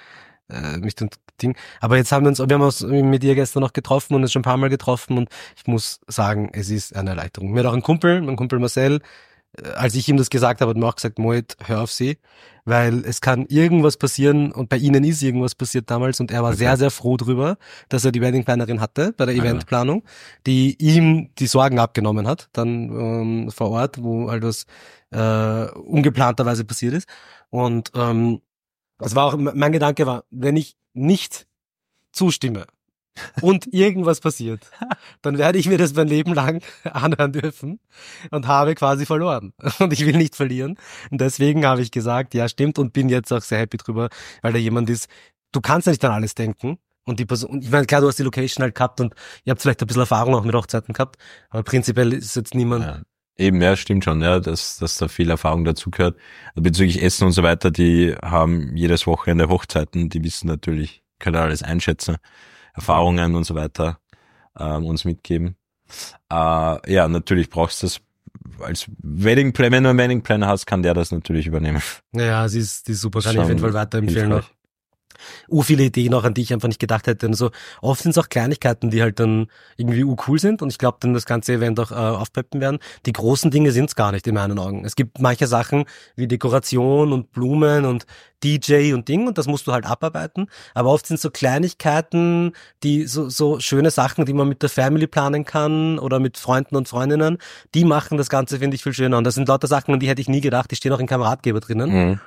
mich dann Ding. Aber jetzt wir haben uns mit ihr gestern noch getroffen und uns schon ein paar Mal getroffen und ich muss sagen, es ist eine Erleichterung. Mir hat auch mein Kumpel Marcel, als ich ihm das gesagt habe, hat mir auch gesagt, Mohit, hör auf sie, weil es kann irgendwas passieren und bei ihnen ist irgendwas passiert damals und er war sehr, sehr froh drüber, dass er die Wedding-Planerin hatte bei der Eventplanung, die ihm die Sorgen abgenommen hat, dann vor Ort, wo halt was ungeplanterweise passiert ist. Und das war auch, mein Gedanke war, wenn ich nicht zustimme und irgendwas passiert, dann werde ich mir das mein Leben lang anhören dürfen und habe quasi verloren. Und ich will nicht verlieren. Und deswegen habe ich gesagt, ja stimmt und bin jetzt auch sehr happy drüber, weil da jemand ist, du kannst ja nicht an alles denken. Und die Person, ich meine, klar, du hast die Location halt gehabt und ihr habt vielleicht ein bisschen Erfahrung auch mit Hochzeiten gehabt, aber prinzipiell ist jetzt niemand... Ja. Eben, ja, stimmt schon, ja, dass da viel Erfahrung dazu gehört. Bezüglich Essen und so weiter, die haben jedes Wochenende Hochzeiten, die wissen natürlich, können alles einschätzen, Erfahrungen und so weiter uns mitgeben. Ja, natürlich brauchst du das als wenn du einen Wedding Planner hast, kann der das natürlich übernehmen. Ja, die ist super, kann ich auf jeden Fall weiterempfehlen noch. Viele Ideen auch, an die ich einfach nicht gedacht hätte. Und so oft sind es auch Kleinigkeiten, die halt dann irgendwie cool sind und ich glaube dann das ganze Event auch aufpeppen werden. Die großen Dinge sind es gar nicht in meinen Augen. Es gibt manche Sachen wie Dekoration und Blumen und DJ und Ding und das musst du halt abarbeiten. Aber oft sind so Kleinigkeiten, die so schöne Sachen, die man mit der Family planen kann oder mit Freunden und Freundinnen, die machen das Ganze, finde ich, viel schöner. Und das sind lauter Sachen, an die hätte ich nie gedacht, die stehen auch in keinem Ratgeber drinnen.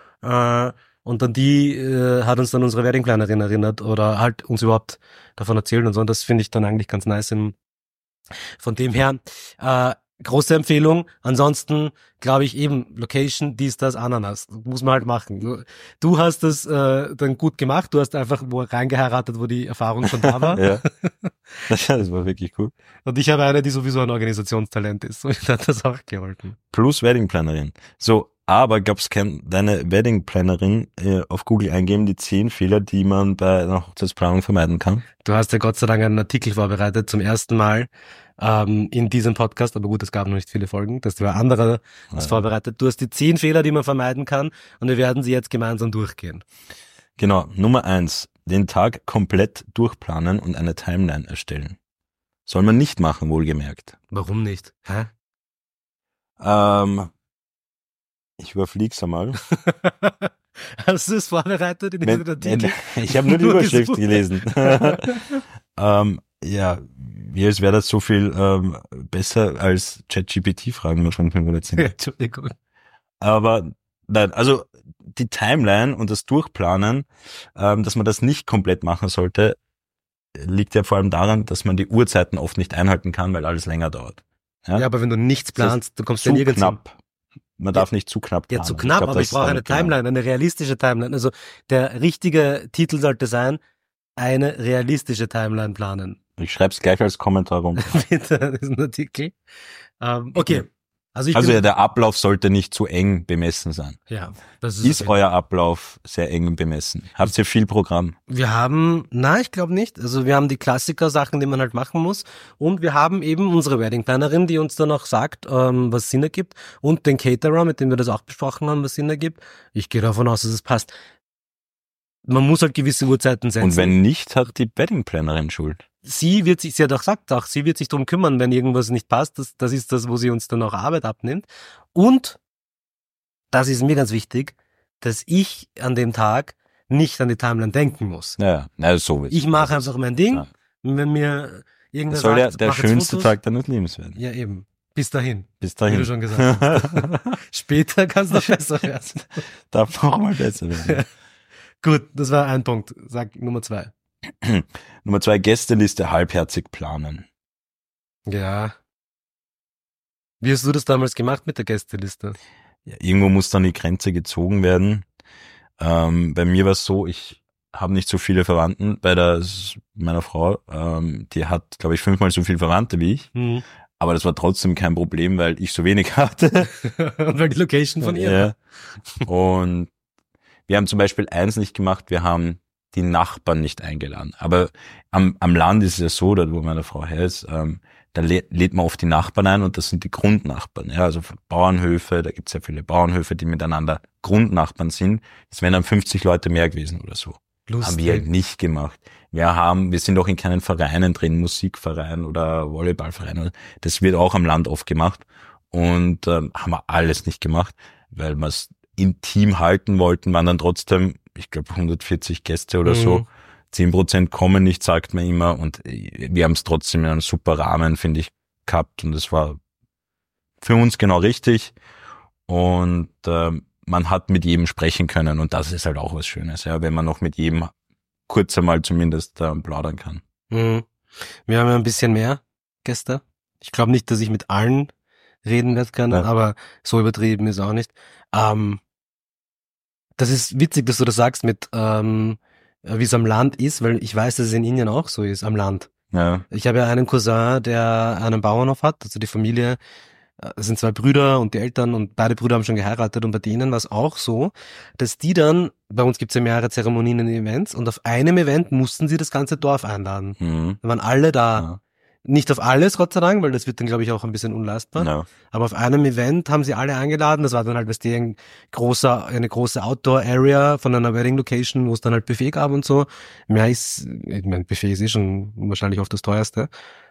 Und an die hat uns dann unsere Wedding-Planerin erinnert oder halt uns überhaupt davon erzählt und so. Und das finde ich dann eigentlich ganz nice. Von dem her, große Empfehlung. Ansonsten glaube ich eben Location, dies, das, Ananas. Muss man halt machen. Du hast es dann gut gemacht. Du hast einfach wo reingeheiratet, wo die Erfahrung schon da war. Ja. Das war wirklich cool. Und ich habe eine, die sowieso ein Organisationstalent ist. Und hat das auch geholfen. Plus Wedding-Plannerin. So, aber glaubst du, deine Wedding-Plannerin auf Google eingeben, die 10 Fehler, die man bei einer Hochzeitsplanung vermeiden kann? Du hast ja Gott sei Dank einen Artikel vorbereitet, zum ersten Mal in diesem Podcast, aber gut, es gab noch nicht viele Folgen, das war andere was vorbereitet. Du hast die 10 Fehler, die man vermeiden kann und wir werden sie jetzt gemeinsam durchgehen. Genau, Nummer 1, den Tag komplett durchplanen und eine Timeline erstellen. Soll man nicht machen, wohlgemerkt. Warum nicht? Hä? Ich überflieg's einmal. Hast du es vorbereitet in den Artikel? Ich habe nur die Überschrift gelesen. Ja, wie als wäre das so viel besser als ChatGPT-Fragen mit 5 oder 10. Entschuldigung. Aber nein, also die Timeline und das Durchplanen, dass man das nicht komplett machen sollte, liegt ja vor allem daran, dass man die Uhrzeiten oft nicht einhalten kann, weil alles länger dauert. Ja, aber wenn du nichts planst, du kommst ja zu nirgends knapp. Man darf nicht zu knapp planen. Ja, zu knapp, aber ich brauche eine Timeline, eine realistische Timeline. Also der richtige Titel sollte sein, eine realistische Timeline planen. Ich schreibe es gleich als Kommentar runter. Bitte, diesen Artikel. Okay. Also der Ablauf sollte nicht zu eng bemessen sein. Ja, das ist euer Ablauf sehr eng bemessen? Habt ihr viel Programm? Wir haben, ich glaube nicht. Also wir haben die Klassiker-Sachen, die man halt machen muss. Und wir haben eben unsere Wedding-Plannerin, die uns dann auch sagt, was Sinn ergibt. Und den Caterer, mit dem wir das auch besprochen haben, was Sinn ergibt. Ich gehe davon aus, dass es passt. Man muss halt gewisse Uhrzeiten setzen. Und wenn nicht, hat die Wedding-Plannerin Schuld. Sie hat auch gesagt, sie wird sich drum kümmern, wenn irgendwas nicht passt. Das ist das, wo sie uns dann auch Arbeit abnimmt. Und, das ist mir ganz wichtig, dass ich an dem Tag nicht an die Timeline denken muss. Ja, so ist. Ich mache einfach mein Ding. Ja. Und wenn mir irgendwas soll sagt, ja der schönste Tag deines Lebens werden. Ja, eben. Bis dahin. Wie du schon gesagt hast. Später kann es noch besser werden. Darf noch mal besser werden. Gut, das war ein Punkt. Sag Nummer 2. Nummer 2, Gästeliste halbherzig planen. Ja. Wie hast du das damals gemacht mit der Gästeliste? Ja, irgendwo muss dann die Grenze gezogen werden. Bei mir war es so, ich habe nicht so viele Verwandten. Bei meiner Frau, die hat, glaube ich, 5-mal so viele Verwandte wie ich. Mhm. Aber das war trotzdem kein Problem, weil ich so wenig hatte. Und weil die Location von ihr war. Ja. Und wir haben zum Beispiel eins nicht gemacht, wir haben die Nachbarn nicht eingeladen. Aber am Land ist es ja so, dort wo meine Frau her ist, da lädt man oft die Nachbarn ein und das sind die Grundnachbarn. Ja, also Bauernhöfe, da gibt es ja viele Bauernhöfe, die miteinander Grundnachbarn sind. Es wären dann 50 Leute mehr gewesen oder so. Lustig. Haben wir halt nicht gemacht. Wir sind auch in keinen Vereinen drin, Musikverein oder Volleyballverein. Das wird auch am Land oft gemacht. Und haben wir alles nicht gemacht, weil wir es intim halten wollten, waren dann trotzdem, ich glaube 140 Gäste oder so. 10% kommen nicht, sagt man immer. Und wir haben es trotzdem in einem super Rahmen, finde ich, gehabt. Und es war für uns genau richtig. Und man hat mit jedem sprechen können. Und das ist halt auch was Schönes, ja, wenn man noch mit jedem kurz einmal zumindest plaudern kann. Wir haben ja ein bisschen mehr Gäste. Ich glaube nicht, dass ich mit allen reden werde können, aber so übertrieben ist auch nicht. Das ist witzig, dass du das sagst mit wie es am Land ist, weil ich weiß, dass es in Indien auch so ist, am Land. Ja. Ich habe ja einen Cousin, der einen Bauernhof hat, also die Familie, es sind 2 Brüder und die Eltern und beide Brüder haben schon geheiratet und bei denen war es auch so, dass die dann, bei uns gibt es ja mehrere Zeremonien und Events und auf einem Event mussten sie das ganze Dorf einladen. Da waren alle da. Ja. Nicht auf alles, Gott sei Dank, weil das wird dann, glaube ich, auch ein bisschen unleistbar. No. Aber auf einem Event haben sie alle eingeladen. Das war dann halt, eine große Outdoor-Area von einer Wedding-Location, wo es dann halt Buffet gab und so. Ich mein, Buffet ist schon wahrscheinlich oft das teuerste.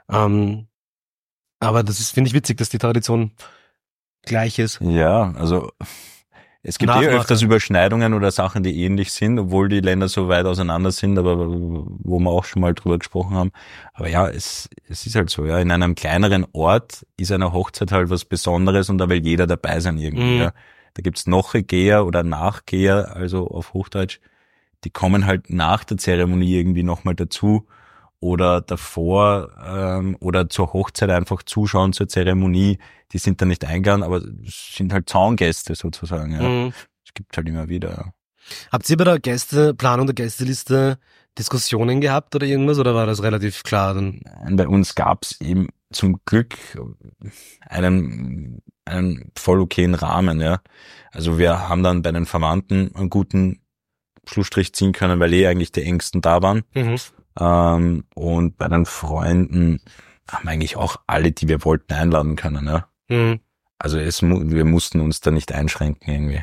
Aber finde ich witzig, dass die Tradition gleich ist. Ja, also es gibt öfters Überschneidungen oder Sachen, die ähnlich sind, obwohl die Länder so weit auseinander sind, aber wo wir auch schon mal drüber gesprochen haben. Aber ja, es ist halt so, ja, in einem kleineren Ort ist eine Hochzeit halt was Besonderes und da will jeder dabei sein irgendwie. Ja. Da gibt's Nochegeher oder Nachgeher, also auf Hochdeutsch, die kommen halt nach der Zeremonie irgendwie nochmal dazu oder davor oder zur Hochzeit einfach zuschauen zur Zeremonie. Die sind dann nicht eingeladen, aber es sind halt Zaungäste sozusagen. Ja. Mhm. Es gibt halt immer wieder. Ja. Habt ihr bei der Planung der Gästeliste Diskussionen gehabt oder irgendwas, oder war das relativ klar dann? Bei uns gab's eben zum Glück einen voll okayen Rahmen. Ja. Also wir haben dann bei den Verwandten einen guten Schlussstrich ziehen können, weil eigentlich die Engsten da waren. Und bei den Freunden haben eigentlich auch alle, die wir wollten, einladen können. Ja. Mhm. Also wir mussten uns da nicht einschränken irgendwie.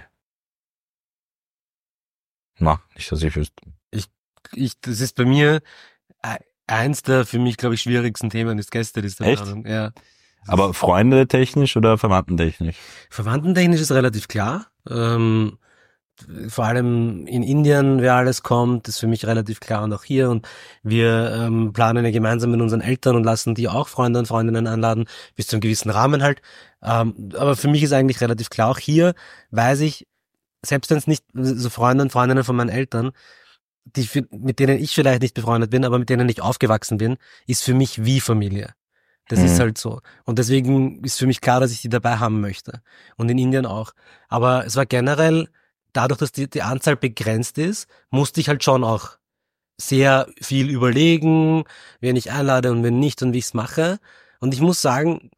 Na, nicht, dass ich wüsste. Das ist bei mir eins der für mich, glaube ich, schwierigsten Themen ist Gästeliste. Echt? Ja. Aber Freunde technisch oder Verwandtentechnisch? Verwandtentechnisch ist relativ klar. Vor allem in Indien, wer alles kommt, ist für mich relativ klar, und auch hier. Und wir planen ja gemeinsam mit unseren Eltern und lassen die auch Freunde und Freundinnen einladen, bis zu einem gewissen Rahmen halt. Aber für mich ist eigentlich relativ klar, auch hier weiß ich, selbst wenn es nicht so Freunde und Freundinnen von meinen Eltern, mit denen ich vielleicht nicht befreundet bin, aber mit denen ich aufgewachsen bin, ist für mich wie Familie. Das ist halt so. Und deswegen ist für mich klar, dass ich die dabei haben möchte. Und in Indien auch. Aber es war generell, dadurch, dass die Anzahl begrenzt ist, musste ich halt schon auch sehr viel überlegen, wen ich einlade und wen nicht und wie ich es mache. Und ich muss sagen,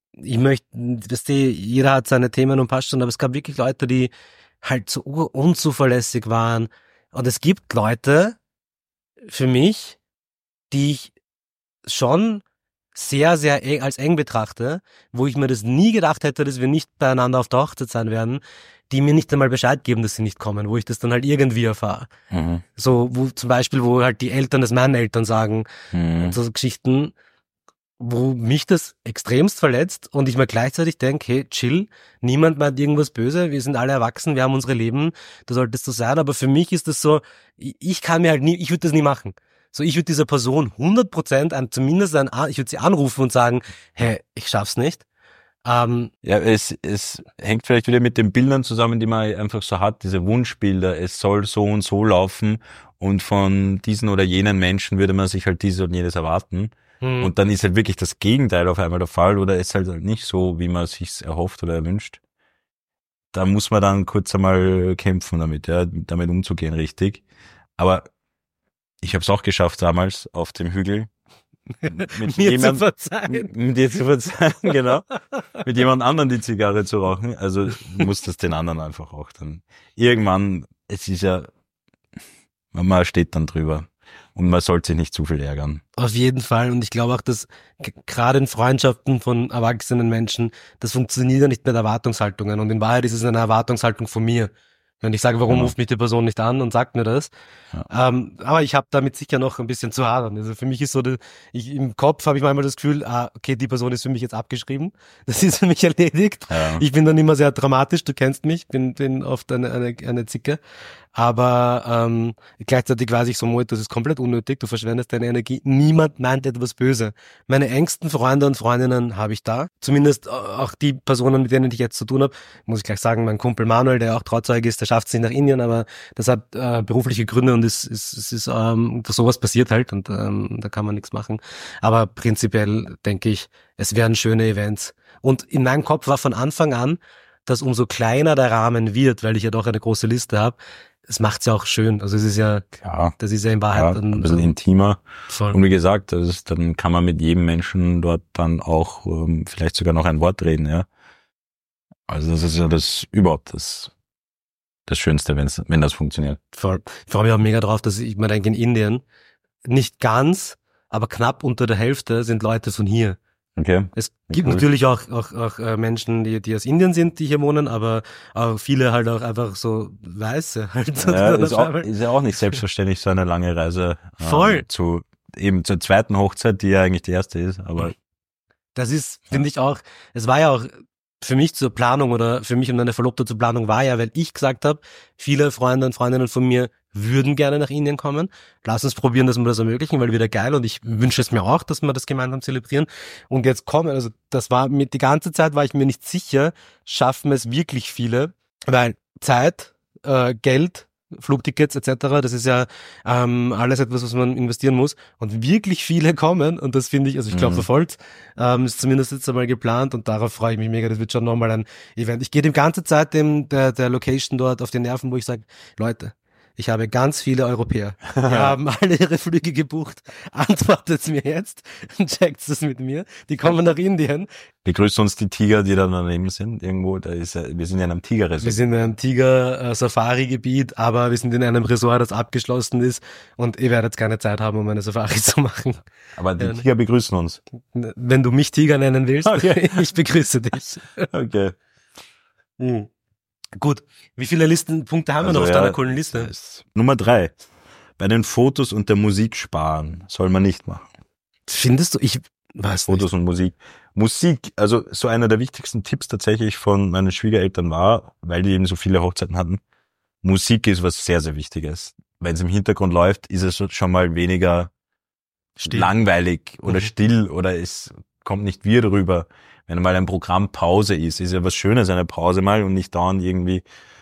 jeder hat seine Themen und passt schon, aber es gab wirklich Leute, die halt so unzuverlässig waren. Und es gibt Leute, für mich, die ich schon sehr, sehr als eng betrachte, wo ich mir das nie gedacht hätte, dass wir nicht beieinander auf der Hochzeit sein werden, die mir nicht einmal Bescheid geben, dass sie nicht kommen, wo ich das dann halt irgendwie erfahre. Mhm. So, zum Beispiel, wo halt die Eltern das meinen Eltern sagen, so Geschichten, wo mich das extremst verletzt und ich mir gleichzeitig denke, hey, chill, niemand meint irgendwas böse, wir sind alle erwachsen, wir haben unsere Leben, da sollte es so sein, aber für mich ist das so, ich würde das nie machen. So, ich würde dieser Person 100% ich würde sie anrufen und sagen, hey, ich schaff's nicht. Ja, es hängt vielleicht wieder mit den Bildern zusammen, die man einfach so hat, diese Wunschbilder, es soll so und so laufen und von diesen oder jenen Menschen würde man sich halt dieses und jenes erwarten. Und dann ist halt wirklich das Gegenteil auf einmal der Fall oder ist halt nicht so, wie man sich's erhofft oder erwünscht. Da muss man dann kurz einmal kämpfen damit, ja, damit umzugehen, richtig. Aber ich habe es auch geschafft damals auf dem Hügel. Mir zu verzeihen. Mit dir zu verzeihen, genau. Mit jemand anderen die Zigarre zu rauchen. Also muss das den anderen einfach auch dann. Irgendwann, es ist ja, man steht dann drüber. Und man sollte sich nicht zu viel ärgern. Auf jeden Fall. Und ich glaube auch, dass gerade in Freundschaften von erwachsenen Menschen, das funktioniert ja nicht mit Erwartungshaltungen. Und in Wahrheit ist es eine Erwartungshaltung von mir. Wenn ich sage, warum ruft mich die Person nicht an und sagt mir das. Ja. Aber ich habe damit sicher noch ein bisschen zu hadern. Also für mich ist so, im Kopf habe ich manchmal das Gefühl, okay, die Person ist für mich jetzt abgeschrieben. Das ist für mich erledigt. Ja. Ich bin dann immer sehr dramatisch, du kennst mich, bin oft eine Zicke. Aber gleichzeitig weiß ich so, Moit, das ist komplett unnötig, du verschwendest deine Energie. Niemand meint etwas böse. Meine engsten Freunde und Freundinnen habe ich da. Zumindest auch die Personen, mit denen ich jetzt zu tun habe. Muss ich gleich sagen, mein Kumpel Manuel, der auch Trauzeuge ist, der schafft es nicht nach Indien, aber das hat berufliche Gründe und es ist sowas passiert halt und da kann man nichts machen. Aber prinzipiell denke ich, es wären schöne Events. Und in meinem Kopf war von Anfang an, dass umso kleiner der Rahmen wird, weil ich ja doch eine große Liste habe, es macht's ja auch schön. Also es ist ja, das ist ja in Wahrheit ein bisschen intimer. Voll. Und wie gesagt, dann kann man mit jedem Menschen dort dann auch vielleicht sogar noch ein Wort reden, ja. Also das ist ja das Schönste, wenn das funktioniert. Voll. Ich freue mich auch mega drauf, dass ich mir denke, in Indien nicht ganz, aber knapp unter der Hälfte sind Leute von hier. Okay. Es gibt natürlich auch Menschen, die aus Indien sind, die hier wohnen, aber auch viele halt auch einfach so Weiße halt. Ja, ist ja auch nicht selbstverständlich, so eine lange Reise voll zur zweiten Hochzeit, die ja eigentlich die erste ist, aber das ist, finde ich auch, es war ja auch für mich zur Planung oder für mich und meine Verlobte zur Planung war ja, weil ich gesagt habe, viele Freunde und Freundinnen von mir würden gerne nach Indien kommen. Lass uns probieren, dass wir das ermöglichen, weil wieder geil und ich wünsche es mir auch, dass wir das gemeinsam zelebrieren. Und jetzt kommen, also das war mir die ganze Zeit, war ich mir nicht sicher, schaffen es wirklich viele, weil Zeit, Geld Flugtickets etc. Das ist ja alles etwas, was man investieren muss. Und wirklich viele kommen und das finde ich, also ich glaube verfolgt, ist zumindest jetzt einmal geplant und darauf freue ich mich mega. Das wird schon nochmal ein Event. Ich gehe die ganze Zeit der Location dort auf die Nerven, wo ich sage, Leute, ich habe ganz viele Europäer. Die haben alle ihre Flüge gebucht. Antwortet mir jetzt und checkt es mit mir. Die kommen nach Indien. Begrüßt uns die Tiger, die da daneben sind. Irgendwo, wir sind ja in einem Tigerresort. Wir sind in einem Tiger-Safari-Gebiet, aber wir sind in einem Resort, das abgeschlossen ist und ihr werdet keine Zeit haben, um eine Safari zu machen. Aber die Tiger begrüßen uns. Wenn du mich Tiger nennen willst, okay. Ich begrüße dich. Okay. Gut, wie viele Listenpunkte haben wir noch auf deiner coolen Liste? Nummer 3. Bei den Fotos und der Musik sparen soll man nicht machen. Findest du? Ich weiß Fotos nicht. und Musik. Musik, also so einer der wichtigsten Tipps tatsächlich von meinen Schwiegereltern war, weil die eben so viele Hochzeiten hatten, Musik ist was sehr, sehr Wichtiges. Wenn es im Hintergrund läuft, ist es schon mal weniger langweilig oder still oder es kommt nicht wir drüber. Wenn mal ein Programm Pause ist ja was Schönes, eine Pause mal und nicht dauernd irgendwie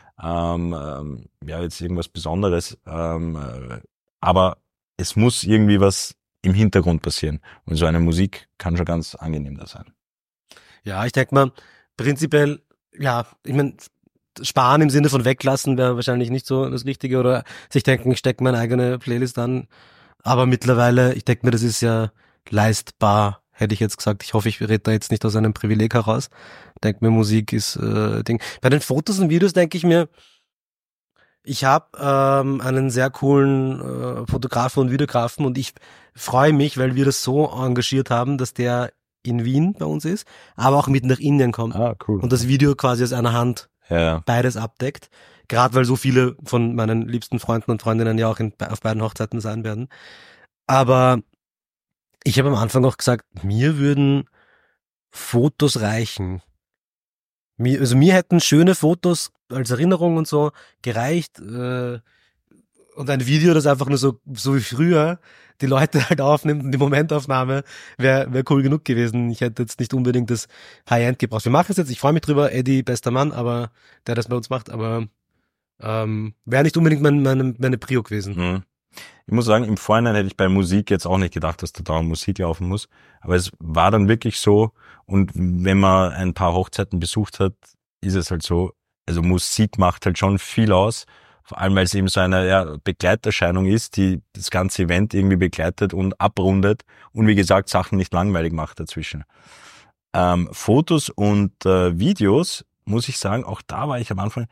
jetzt irgendwas Besonderes. Aber es muss irgendwie was im Hintergrund passieren. Und so eine Musik kann schon ganz angenehm da sein. Ja, ich denke mal, prinzipiell, ja, ich meine, sparen im Sinne von weglassen wäre wahrscheinlich nicht so das Richtige oder sich denken, ich stecke meine eigene Playlist an. Aber mittlerweile, ich denke mir, das ist ja leistbar, hätte ich jetzt gesagt. Ich hoffe, ich rede da jetzt nicht aus einem Privileg heraus. Ich denke mir, Musik ist Ding. Bei den Fotos und Videos denke ich mir, ich habe einen sehr coolen Fotografen und Videografen und ich freue mich, weil wir das so engagiert haben, dass der in Wien bei uns ist, aber auch mit nach Indien kommt. Ah, cool. Und das Video quasi aus einer Hand beides abdeckt. Gerade weil so viele von meinen liebsten Freunden und Freundinnen ja auch auf beiden Hochzeiten sein werden. Aber ich habe am Anfang auch gesagt, mir würden Fotos reichen. Mir hätten schöne Fotos als Erinnerung und so gereicht und ein Video, das einfach nur so wie früher die Leute halt aufnimmt und die Momentaufnahme wäre cool genug gewesen. Ich hätte jetzt nicht unbedingt das High-End gebraucht. Wir machen es jetzt, ich freue mich drüber, Eddie, bester Mann, aber der das bei uns macht, aber wäre nicht unbedingt meine Prio gewesen. Ich muss sagen, im Vorhinein hätte ich bei Musik jetzt auch nicht gedacht, dass da dauernd Musik laufen muss. Aber es war dann wirklich so. Und wenn man ein paar Hochzeiten besucht hat, ist es halt so. Also Musik macht halt schon viel aus. Vor allem, weil es eben so eine Begleiterscheinung ist, die das ganze Event irgendwie begleitet und abrundet. Und wie gesagt, Sachen nicht langweilig macht dazwischen. Fotos und Videos, muss ich sagen, auch da war ich am Anfang,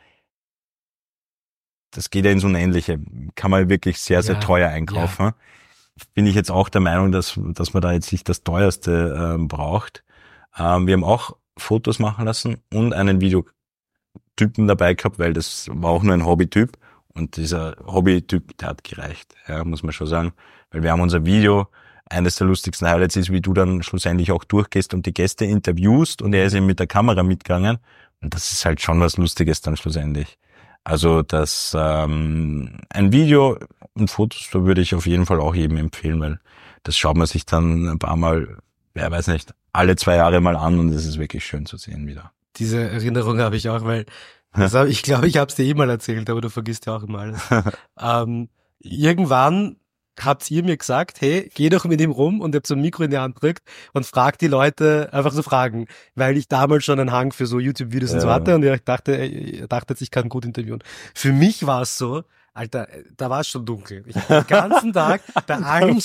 das geht ja ins Unendliche, kann man wirklich sehr, sehr teuer einkaufen. Ja. Bin ich jetzt auch der Meinung, dass man da jetzt nicht das teuerste braucht. Wir haben auch Fotos machen lassen und einen Videotypen dabei gehabt, weil das war auch nur ein Hobbytyp. Und dieser Hobbytyp, der hat gereicht, muss man schon sagen. Weil wir haben unser Video, eines der lustigsten Highlights ist, wie du dann schlussendlich auch durchgehst und die Gäste interviewst und er ist eben mit der Kamera mitgegangen. Und das ist halt schon was Lustiges dann schlussendlich. Also das ein Video und Fotos, da würde ich auf jeden Fall auch jedem empfehlen, weil das schaut man sich dann ein paar Mal, wer weiß nicht, alle 2 Jahre mal an und es ist wirklich schön zu sehen wieder. Diese Erinnerung habe ich auch, weil ich glaube, ich habe es dir eh mal erzählt, aber du vergisst ja auch immer alles. Irgendwann habt ihr mir gesagt, hey, geh doch mit ihm rum und ihr habt so ein Mikro in die Hand gedrückt und fragt die Leute einfach so Fragen, weil ich damals schon einen Hang für so YouTube-Videos und so hatte und ich dachte jetzt, ich kann gut interviewen. Für mich war es so, Alter, da war es schon dunkel. Ich habe den ganzen Tag bei allen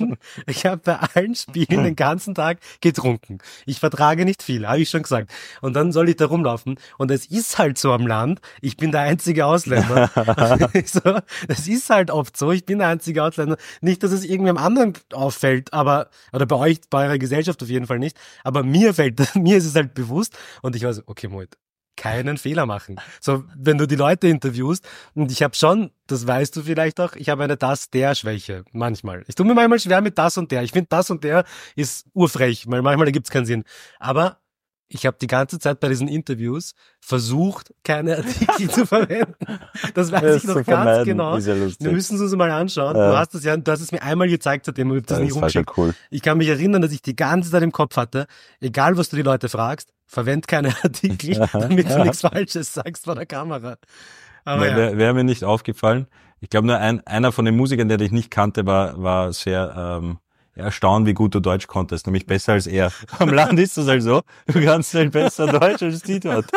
Spielen den ganzen Tag getrunken. Ich vertrage nicht viel, habe ich schon gesagt. Und dann soll ich da rumlaufen. Und es ist halt so am Land, ich bin der einzige Ausländer. So, das ist halt oft so, ich bin der einzige Ausländer. Nicht, dass es irgendwem anderen auffällt, oder bei euch, bei eurer Gesellschaft auf jeden Fall nicht. Aber mir ist es halt bewusst. Und ich war so, okay, Moit, keinen Fehler machen. So, wenn du die Leute interviewst, und ich habe schon, das weißt du vielleicht auch, ich habe eine Das-Der-Schwäche, manchmal. Ich tue mir manchmal schwer mit das und der. Ich finde, das und der ist urfrech, weil manchmal gibt's keinen Sinn. Aber ich habe die ganze Zeit bei diesen Interviews versucht, keine Artikel zu verwenden. Das weiß ich noch ganz genau. Ja, wir müssen es uns mal anschauen. Du hast es mir einmal gezeigt, seitdem du das nie rumgeschickt. Cool. Ich kann mich erinnern, dass ich die ganze Zeit im Kopf hatte, egal was du die Leute fragst, verwend keine Artikel, damit du nichts Falsches sagst vor der Kamera. Aber ja. Wäre mir nicht aufgefallen. Ich glaube, nur einer von den Musikern, der dich nicht kannte, war sehr erstaunt, wie gut du Deutsch konntest, nämlich besser als er. Am Land ist das halt so, du kannst halt besser Deutsch als die dort.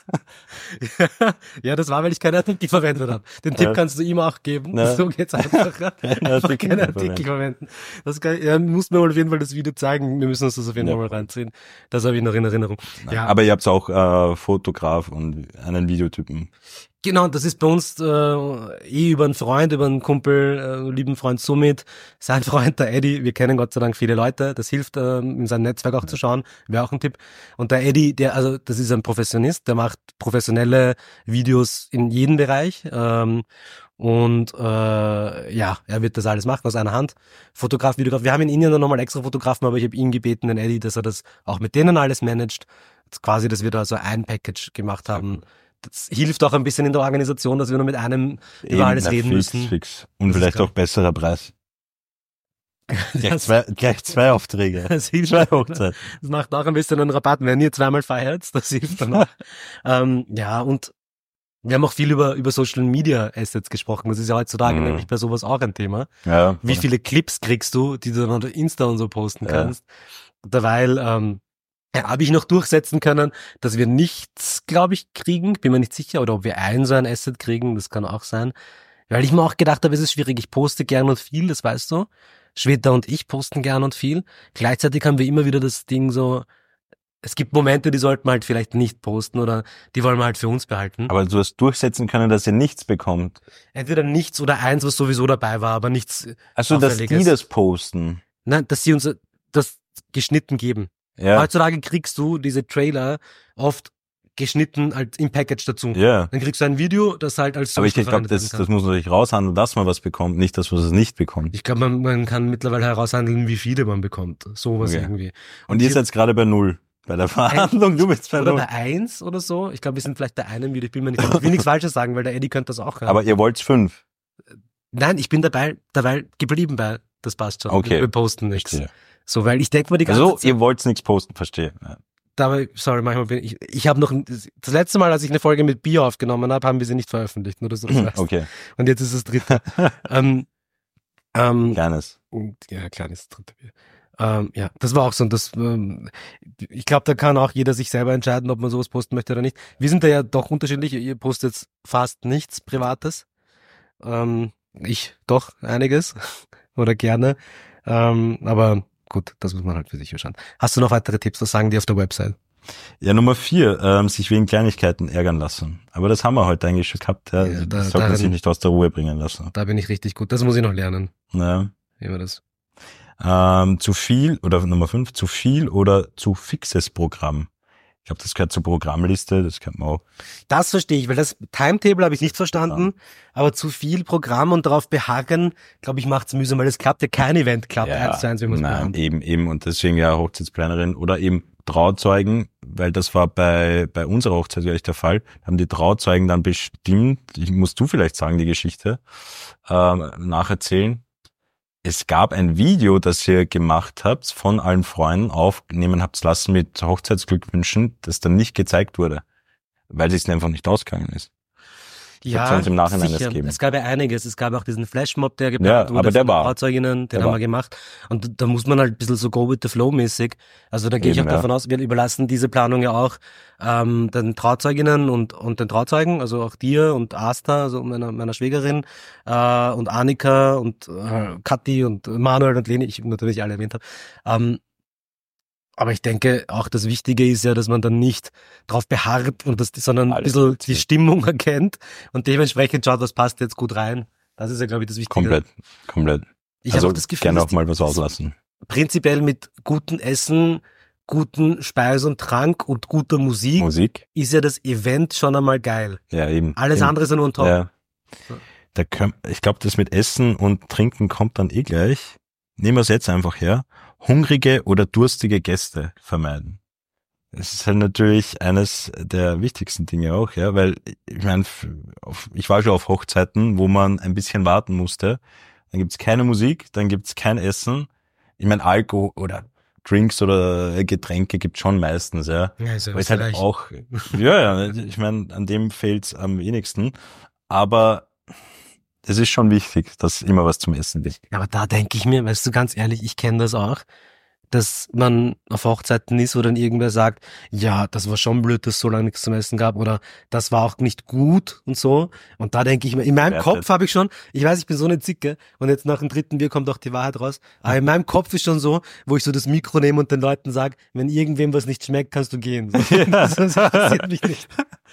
Ja, das war, weil ich keine Artikel verwendet habe. Den Tipp kannst du ihm auch geben. Ja. So geht's einfacher. Einfach keine Artikel verwenden. Muss mir wohl auf jeden Fall das Video zeigen. Wir müssen uns das auf jeden Fall mal reinziehen. Das habe ich noch in Erinnerung. Ja. Aber ihr habt auch Fotograf und einen Videotypen. Genau, das ist bei uns über einen Freund, über einen Kumpel, lieben Freund Sumit, sein Freund, der Eddie. Wir kennen Gott sei Dank viele Leute. Das hilft, in seinem Netzwerk auch zu schauen. Wäre auch ein Tipp. Und der Eddie, das ist ein Professionist, der macht professionelle Videos in jedem Bereich. Er wird das alles machen aus einer Hand. Fotograf, Videograf. Wir haben in Indien dann nochmal extra Fotografen, aber ich habe ihn gebeten, den Eddie, dass er das auch mit denen alles managt. Quasi, dass wir da so ein Package gemacht haben. Das hilft auch ein bisschen in der Organisation, dass wir nur mit einem über alles reden müssen. Fix. Und vielleicht auch besserer Preis. Gleich zwei Aufträge. Das hilft. Zwei Hochzeiten. Das macht auch ein bisschen einen Rabatt, wenn ihr zweimal feiert. Das hilft dann auch. Und wir haben auch viel über Social Media Assets gesprochen. Das ist ja heutzutage nämlich bei sowas auch ein Thema. Ja. Wie viele Clips kriegst du, die du dann auf Insta und so posten kannst? Derweil, habe ich noch durchsetzen können, dass wir nichts, glaube ich, kriegen. Bin mir nicht sicher. Oder ob wir so ein Asset kriegen. Das kann auch sein. Weil ich mir auch gedacht habe, es ist schwierig. Ich poste gern und viel, das weißt du. Shweta und ich posten gern und viel. Gleichzeitig haben wir immer wieder das Ding so, es gibt Momente, die sollten wir halt vielleicht nicht posten oder die wollen wir halt für uns behalten. Aber du hast durchsetzen können, dass ihr nichts bekommt. Entweder nichts oder eins, was sowieso dabei war, aber nichts. Also, dass die das posten. Nein, dass sie uns das geschnitten geben. Ja. Heutzutage kriegst du diese Trailer oft geschnitten als im Package dazu. Ja. Dann kriegst du ein Video, das halt als aber ich glaube, das muss natürlich raushandeln, dass man was bekommt, nicht, dass man es nicht bekommt. Ich glaube, man kann mittlerweile heraushandeln, wie viele man bekommt. Sowas irgendwie. Und ihr seid gerade bei 0. Bei der Verhandlung, du bist bei 0. Oder bei 1 oder so. Ich glaube, wir sind vielleicht bei einem Video. Ich bin mir nicht sicher. Ich will nichts Falsches sagen, weil der Eddie könnte das auch haben. Aber ihr wollt 5. Nein, ich bin dabei geblieben bei, das passt schon. Okay. Wir posten nichts. Verstehe. So, weil ich denke mal die ganze Zeit. Ihr wollt nichts posten, verstehe. Ja. Dabei, sorry, manchmal bin ich habe noch, das letzte Mal, als ich eine Folge mit Bier aufgenommen habe, haben wir sie nicht veröffentlicht, nur dass du das weißt. Okay. Und jetzt ist das dritte. Kleines. Ja, kleines dritte Bier. Das war auch so, ich glaube, da kann auch jeder sich selber entscheiden, ob man sowas posten möchte oder nicht. Wir sind da ja doch unterschiedlich, ihr postet fast nichts Privates. Ich doch einiges oder gerne, aber gut, das muss man halt für sich schauen. Hast du noch weitere Tipps, was sagen die auf der Website? Ja, Nummer 4, sich wegen Kleinigkeiten ärgern lassen. Aber das haben wir heute eigentlich schon gehabt. Ja. Das sollte man sich nicht aus der Ruhe bringen lassen. Da bin ich richtig gut, das muss ich noch lernen. Ja. Wie war das? Zu viel, oder Nummer 5, zu viel oder zu fixes Programm. Ich glaube, das gehört zur Programmliste, das kennt man auch. Das verstehe ich, weil das Timetable habe ich nicht verstanden, aber zu viel Programm und darauf beharren, glaube ich, macht's mühsam, weil es klappt ja kein Event, klappt 1:1, wie man es bekommt. Nein, eben, und deswegen ja Hochzeitsplanerin oder eben Trauzeugen, weil das war bei unserer Hochzeit gleich der Fall, haben die Trauzeugen dann bestimmt, musst du vielleicht sagen, die Geschichte, nacherzählen. Es gab ein Video, das ihr gemacht habt, von allen Freunden aufnehmen habt lassen mit Hochzeitsglückwünschen, das dann nicht gezeigt wurde, weil es einfach nicht ausgegangen ist. Ja, im Nachhinein sicher. Geben. Es gab ja einiges. Es gab auch diesen Flashmob, der geplant wurde, aber der war. Trauzeuginnen, den haben wir gemacht. Und da muss man halt ein bisschen so go with the flow mäßig. Also da gehe ich auch davon aus, wir überlassen diese Planung ja auch den Trauzeuginnen und den Trauzeugen, also auch dir und Asta, also meiner Schwägerin, und Annika und Kathi und Manuel und Leni, ich natürlich alle erwähnt habe. Aber ich denke, auch das Wichtige ist ja, dass man dann nicht drauf beharrt sondern ein bisschen die Stimmung erkennt und dementsprechend schaut, was passt jetzt gut rein. Das ist ja, glaube ich, das Wichtige. Komplett. Ich habe auch das Gefühl, gerne auch mal was auslassen. Prinzipiell mit gutem Essen, guten Speis und Trank und guter Musik ist ja das Event schon einmal geil. Ja, eben. Alles andere ist ja nur ein Top. Ja. Ich glaube, das mit Essen und Trinken kommt dann eh gleich. Nehmen wir es jetzt einfach her. Hungrige oder durstige Gäste vermeiden. Das ist halt natürlich eines der wichtigsten Dinge auch, ja, weil ich meine, ich war schon auf Hochzeiten, wo man ein bisschen warten musste. Dann gibt's keine Musik, dann gibt's kein Essen. Ich meine, Alkohol oder Drinks oder Getränke gibt's schon meistens, ja. Ja, ist ja aber ist halt auch, ja, ich meine, an dem fehlt's am wenigsten. aber es ist schon wichtig, dass immer was zum Essen gibt. Ja, aber da denke ich mir, weißt du, ganz ehrlich, ich kenne das auch, dass man auf Hochzeiten ist, wo dann irgendwer sagt, ja, das war schon blöd, dass es so lange nichts zum Essen gab oder das war auch nicht gut und so. Und da denke ich mir, in meinem Kopf habe ich schon, ich weiß, ich bin so eine Zicke und jetzt nach dem dritten Bier kommt auch die Wahrheit raus, aber in meinem Kopf ist schon so, wo ich so das Mikro nehme und den Leuten sage, wenn irgendwem was nicht schmeckt, kannst du gehen. So, das interessiert mich nicht.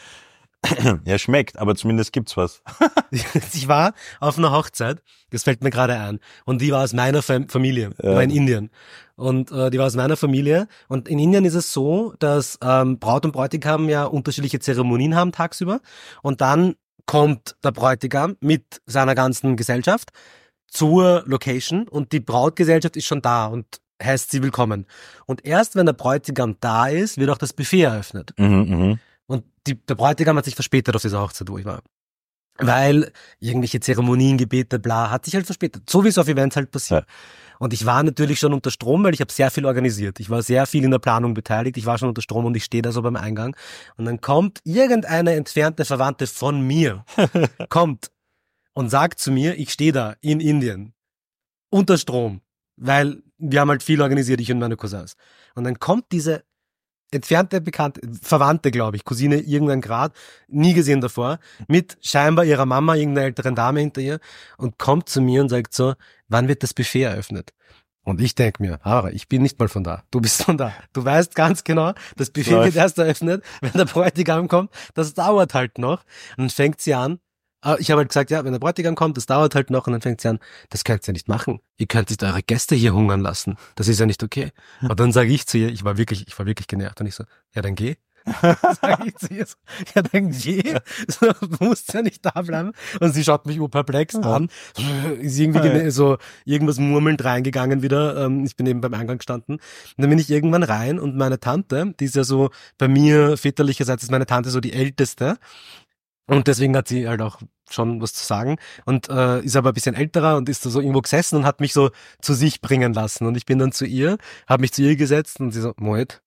Ja, schmeckt, aber zumindest gibt's was. Ich war auf einer Hochzeit, das fällt mir gerade ein, und die war aus meiner Familie, die war in Indien. Und die war aus meiner Familie. Und in Indien ist es so, dass Braut und Bräutigam ja unterschiedliche Zeremonien haben tagsüber. Und dann kommt der Bräutigam mit seiner ganzen Gesellschaft zur Location und die Brautgesellschaft ist schon da und heißt sie willkommen. Und erst wenn der Bräutigam da ist, wird auch das Buffet eröffnet. Und der Bräutigam hat sich verspätet auf dieser Hochzeit, wo ich war. Weil irgendwelche Zeremonien, Gebete, bla, hat sich halt verspätet. So wie es auf Events halt passiert. Ja. Und ich war natürlich schon unter Strom, weil ich habe sehr viel organisiert. Ich war sehr viel in der Planung beteiligt. Ich war schon unter Strom und ich stehe da so beim Eingang. Und dann kommt irgendeine entfernte Verwandte von mir, kommt und sagt zu mir, ich stehe da in Indien, unter Strom, weil wir haben halt viel organisiert, ich und meine Cousins. Und dann kommt diese entfernte Bekannte, Verwandte, glaube ich, Cousine irgendein Grad, nie gesehen davor, mit scheinbar ihrer Mama, irgendeiner älteren Dame hinter ihr und kommt zu mir und sagt so, wann wird das Buffet eröffnet? Und ich denke mir, aber ich bin nicht mal von da, du bist von da. Du weißt ganz genau, das Buffet wird erst eröffnet, wenn der Bräutigam kommt, das dauert halt noch. Und dann fängt sie an, ich habe halt gesagt, ja, wenn der Bräutigam kommt, das dauert halt noch und dann fängt sie an, das könnt ihr nicht machen. Ihr könnt nicht eure Gäste hier hungern lassen. Das ist ja nicht okay. Und dann sage ich zu ihr, ich war wirklich genervt und ich so, ja, dann geh. Sag ich zu ihr so, ja, dann geh. So, du musst ja nicht da bleiben. Und sie schaut mich perplex an. Ist irgendwie so irgendwas murmelnd reingegangen wieder. Ich bin eben beim Eingang gestanden. Und dann bin ich irgendwann rein und meine Tante, die ist ja so bei mir väterlicherseits ist meine Tante so die Älteste. Und deswegen hat sie halt auch schon was zu sagen und ist aber ein bisschen älterer und ist da so irgendwo gesessen und hat mich so zu sich bringen lassen. Und ich bin dann zu ihr, habe mich zu ihr gesetzt und sie so, Moet,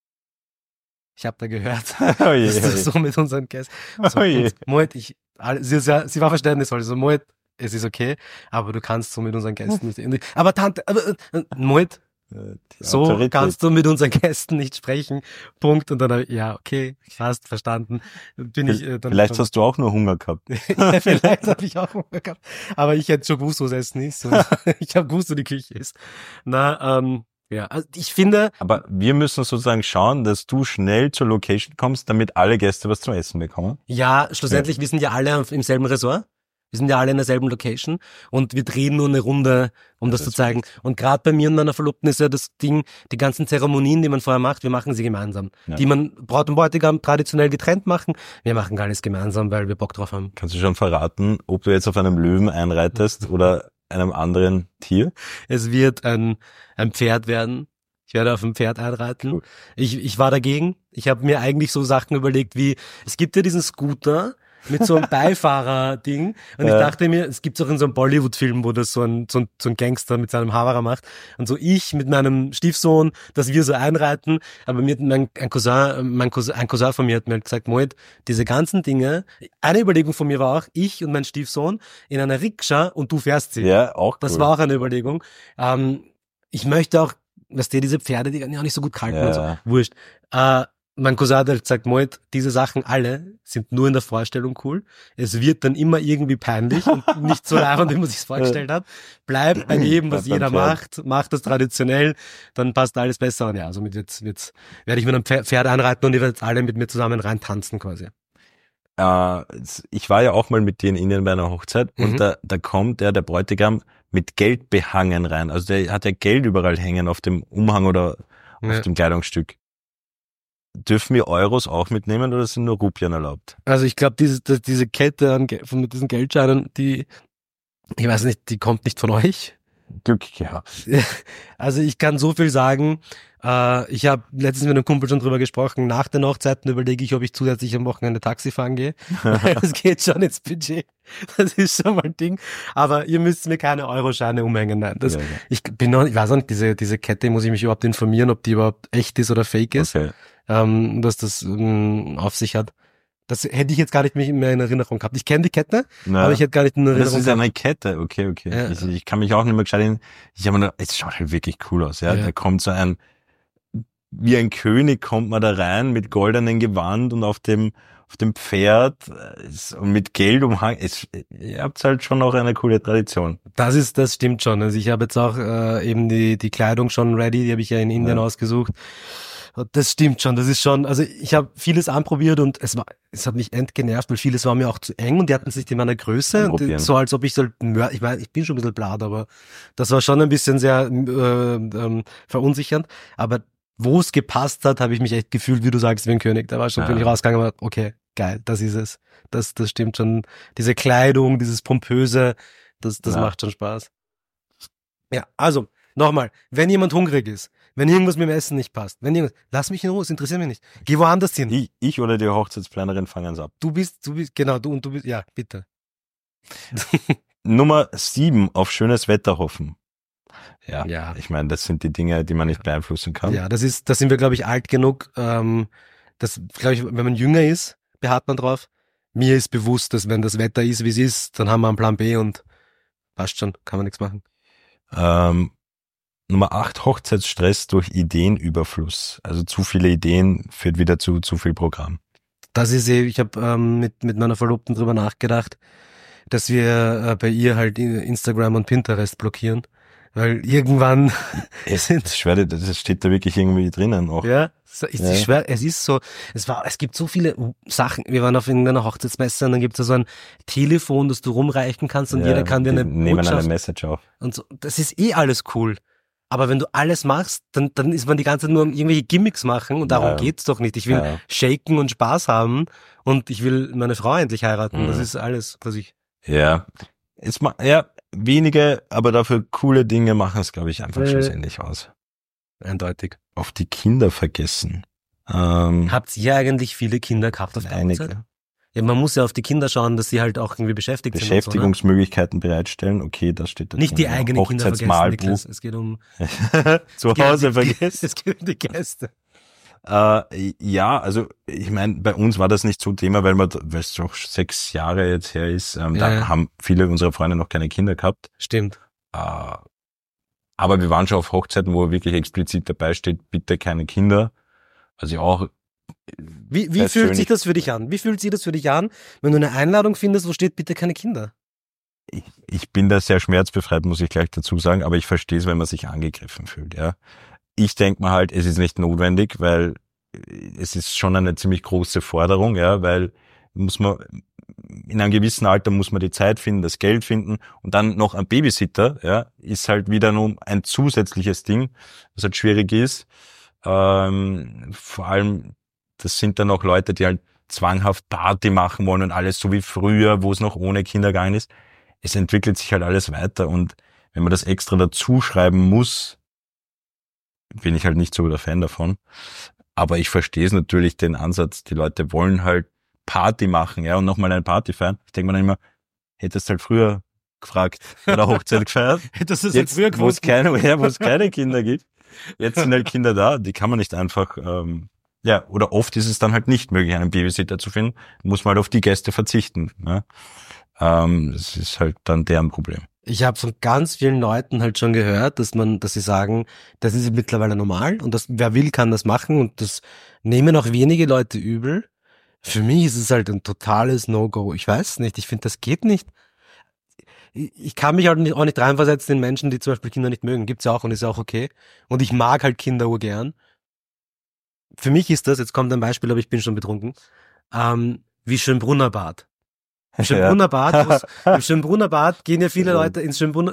ich habe da gehört, dass du so mit unseren Gästen... So, Moet, sie war verständnisvoll, so Moet, es ist okay, aber du kannst so mit unseren Gästen nicht... Aber Tante, Moet... So kannst du mit unseren Gästen nicht sprechen. Punkt. Und dann habe ich, ja, okay, hast verstanden. Bin ich, dann vielleicht hast du auch nur Hunger gehabt. Ja, vielleicht habe ich auch Hunger gehabt. Aber ich hätte schon gewusst, wo es Essen ist. Und ich habe gewusst, wo die Küche ist. Ja, also ich finde... Aber wir müssen sozusagen schauen, dass du schnell zur Location kommst, damit alle Gäste was zum Essen bekommen. Ja, schlussendlich, wir sind ja alle im selben Ressort. Wir sind ja alle in derselben Location und wir drehen nur eine Runde, um das zu zeigen. Und gerade bei mir und meiner Verlobten ist ja das Ding, die ganzen Zeremonien, die man vorher macht, wir machen sie gemeinsam. Ja. Die man Braut und Bräutigam traditionell getrennt machen, wir machen gar nichts gemeinsam, weil wir Bock drauf haben. Kannst du schon verraten, ob du jetzt auf einem Löwen einreitest oder einem anderen Tier? Es wird ein Pferd werden. Ich werde auf dem Pferd einreiten. Cool. Ich war dagegen. Ich habe mir eigentlich so Sachen überlegt wie, es gibt ja diesen Scooter, mit so einem Beifahrer-Ding. Und ich dachte mir, es gibt auch in so einem Bollywood-Film, wo das so ein Gangster mit seinem Haverer macht. Und so ich mit meinem Stiefsohn, dass wir so einreiten. Aber ein Cousin von mir hat mir halt gesagt, Moet, diese ganzen Dinge, eine Überlegung von mir war auch, ich und mein Stiefsohn in einer Rikscha und du fährst sie. Ja, auch cool. Das war auch eine Überlegung. Ich möchte auch, weißt du, diese Pferde, die werden ja auch nicht so gut kalten und so. Wurscht. Mein Cousin hat halt gesagt, Moet, diese Sachen alle sind nur in der Vorstellung cool. Es wird dann immer irgendwie peinlich und nicht so leibend, wie man sich's vorgestellt hat. Bleib bei dem, was jeder macht. Mach das traditionell, dann passt alles besser. Und ja, somit werde ich mit einem Pferd einreiten und ihr werdet alle mit mir zusammen rein tanzen quasi. Ich war ja auch mal mit dir in Indien bei einer Hochzeit und da kommt der Bräutigam mit Geld behangen rein. Also der hat ja Geld überall hängen auf dem Umhang oder auf dem Kleidungsstück. Dürfen wir Euros auch mitnehmen oder sind nur Rupien erlaubt? Also ich glaube, diese Kette mit diesen Geldscheinen, ich weiß nicht, die kommt nicht von euch. Glück gehabt. Also ich kann so viel sagen. Ich habe letztens mit einem Kumpel schon drüber gesprochen. Nach den Hochzeiten überlege ich, ob ich zusätzlich am Wochenende Taxi fahren gehe. Das geht schon ins Budget. Das ist schon mal ein Ding. Aber ihr müsst mir keine Euroscheine umhängen. Nein, ich weiß auch nicht, diese Kette, muss ich mich überhaupt informieren, ob die überhaupt echt ist oder fake ist. Okay. Was das auf sich hat. Das hätte ich jetzt gar nicht mehr in Erinnerung gehabt. Ich kenne die Kette, Na, aber ich hätte gar nicht in Erinnerung das ist eine Kette, okay. Ja. Ich kann mich auch nicht mehr gescheit erinnern. Ich habe mir gedacht, es schaut halt wirklich cool aus, ja. Ja. Da kommt so wie ein König kommt man da rein mit goldenem Gewand und auf dem Pferd und mit Geld umhangen. Ihr habt halt schon auch eine coole Tradition. Das stimmt schon. Also ich habe jetzt auch eben die Kleidung schon ready, die habe ich ja in Indien ausgesucht. Und das stimmt schon, das ist schon, also ich habe vieles anprobiert und es hat mich entgenervt, weil vieles war mir auch zu eng und die hatten es nicht in meiner Größe. Und so als ob ich ich meine, ich bin schon ein bisschen blatt, aber das war schon ein bisschen sehr verunsichernd. Aber wo es gepasst hat, habe ich mich echt gefühlt, wie du sagst, wie ein König. Da war schon, bin ich rausgegangen und dachte, okay, geil, das ist es. Das stimmt schon. Diese Kleidung, dieses Pompöse, das macht schon Spaß. Ja, also, nochmal, wenn jemand hungrig ist, wenn irgendwas mit dem Essen nicht passt, lass mich in Ruhe, es interessiert mich nicht. Geh woanders hin. Ich oder die Hochzeitsplanerin fangen es ab. Du bist, genau, du bist, ja, bitte. Nummer 7, auf schönes Wetter hoffen. Ja. Ich meine, das sind die Dinge, die man nicht beeinflussen kann. Ja, da sind wir, glaube ich, alt genug. Das, glaube ich, wenn man jünger ist, beharrt man drauf. Mir ist bewusst, dass wenn das Wetter ist, wie es ist, dann haben wir einen Plan B und passt schon, kann man nichts machen. Nummer 8, Hochzeitsstress durch Ideenüberfluss. Also zu viele Ideen führt wieder zu viel Programm. Das ist ich habe mit meiner Verlobten drüber nachgedacht, dass wir bei ihr halt Instagram und Pinterest blockieren. Weil irgendwann ich schwöre, das steht da wirklich irgendwie drinnen auch. Ja, ich schwör, es ist so, es gibt so viele Sachen. Wir waren auf irgendeiner Hochzeitsmesse und dann gibt es so ein Telefon, das du rumreichen kannst und jeder kann dir eine nehmen eine Message auf. Und so, das ist alles cool. Aber wenn du alles machst, dann ist man die ganze Zeit nur irgendwelche Gimmicks machen und darum geht's doch nicht. Ich will shaken und Spaß haben und ich will meine Frau endlich heiraten. Das ist alles, was ich... Ja, wenige, aber dafür coole Dinge machen es, glaube ich, einfach schlussendlich aus. Eindeutig. Auf die Kinder vergessen. Habt ihr eigentlich viele Kinder gehabt auf der einige. Hochzeit? Ja, man muss ja auf die Kinder schauen, dass sie halt auch irgendwie beschäftigt sind. Beschäftigungsmöglichkeiten bereitstellen, okay, das steht da. Nicht die eigenen Kinder vergessen, Niklas. Es geht um... Zu Hause vergessen. Es geht um die Gäste. Ja, also ich meine, bei uns war das nicht so Thema, weil es doch 6 Jahre jetzt her ist. Da haben viele unserer Freunde noch keine Kinder gehabt. Stimmt. Aber wir waren schon auf Hochzeiten, wo wirklich explizit dabei steht, bitte keine Kinder. Also auch. Wie fühlt sich das für dich an? Wie fühlt sich das für dich an, wenn du eine Einladung findest, wo steht, bitte keine Kinder? Ich bin da sehr schmerzbefreit, muss ich gleich dazu sagen, aber ich verstehe es, wenn man sich angegriffen fühlt, ja. Ich denke mir halt, es ist nicht notwendig, weil es ist schon eine ziemlich große Forderung, ja, weil in einem gewissen Alter muss man die Zeit finden, das Geld finden und dann noch ein Babysitter, ja, ist halt wieder nur ein zusätzliches Ding, was halt schwierig ist. Vor allem, das sind dann auch Leute, die halt zwanghaft Party machen wollen und alles so wie früher, wo es noch ohne Kinder gegangen ist. Es entwickelt sich halt alles weiter und wenn man das extra dazu schreiben muss, bin ich halt nicht so der Fan davon. Aber ich verstehe es natürlich, den Ansatz, die Leute wollen halt Party machen, ja, und nochmal eine Party feiern. Ich denke mir dann immer, hättest du halt früher gefragt, bei der Hochzeit gefeiert. Hättest du es halt früher wo es keine Kinder gibt. Jetzt sind halt Kinder da, die kann man nicht einfach, oder oft ist es dann halt nicht möglich, einen Babysitter zu finden, muss man halt auf die Gäste verzichten. Ne? Das ist halt dann deren Problem. Ich habe von ganz vielen Leuten halt schon gehört, dass sie sagen, das ist mittlerweile normal und wer will, kann das machen und das nehmen auch wenige Leute übel. Für mich ist es halt ein totales No-Go. Ich weiß nicht, ich finde, das geht nicht. Ich kann mich halt auch nicht reinversetzen in Menschen, die zum Beispiel Kinder nicht mögen. Gibt's ja auch und ist ja auch okay. Und ich mag halt Kinder urgern. Für mich ist das, jetzt kommt ein Beispiel, aber ich bin schon betrunken, wie Schönbrunner Bad. Im Schönbrunner Bad gehen ja viele Leute ins Schönbrunner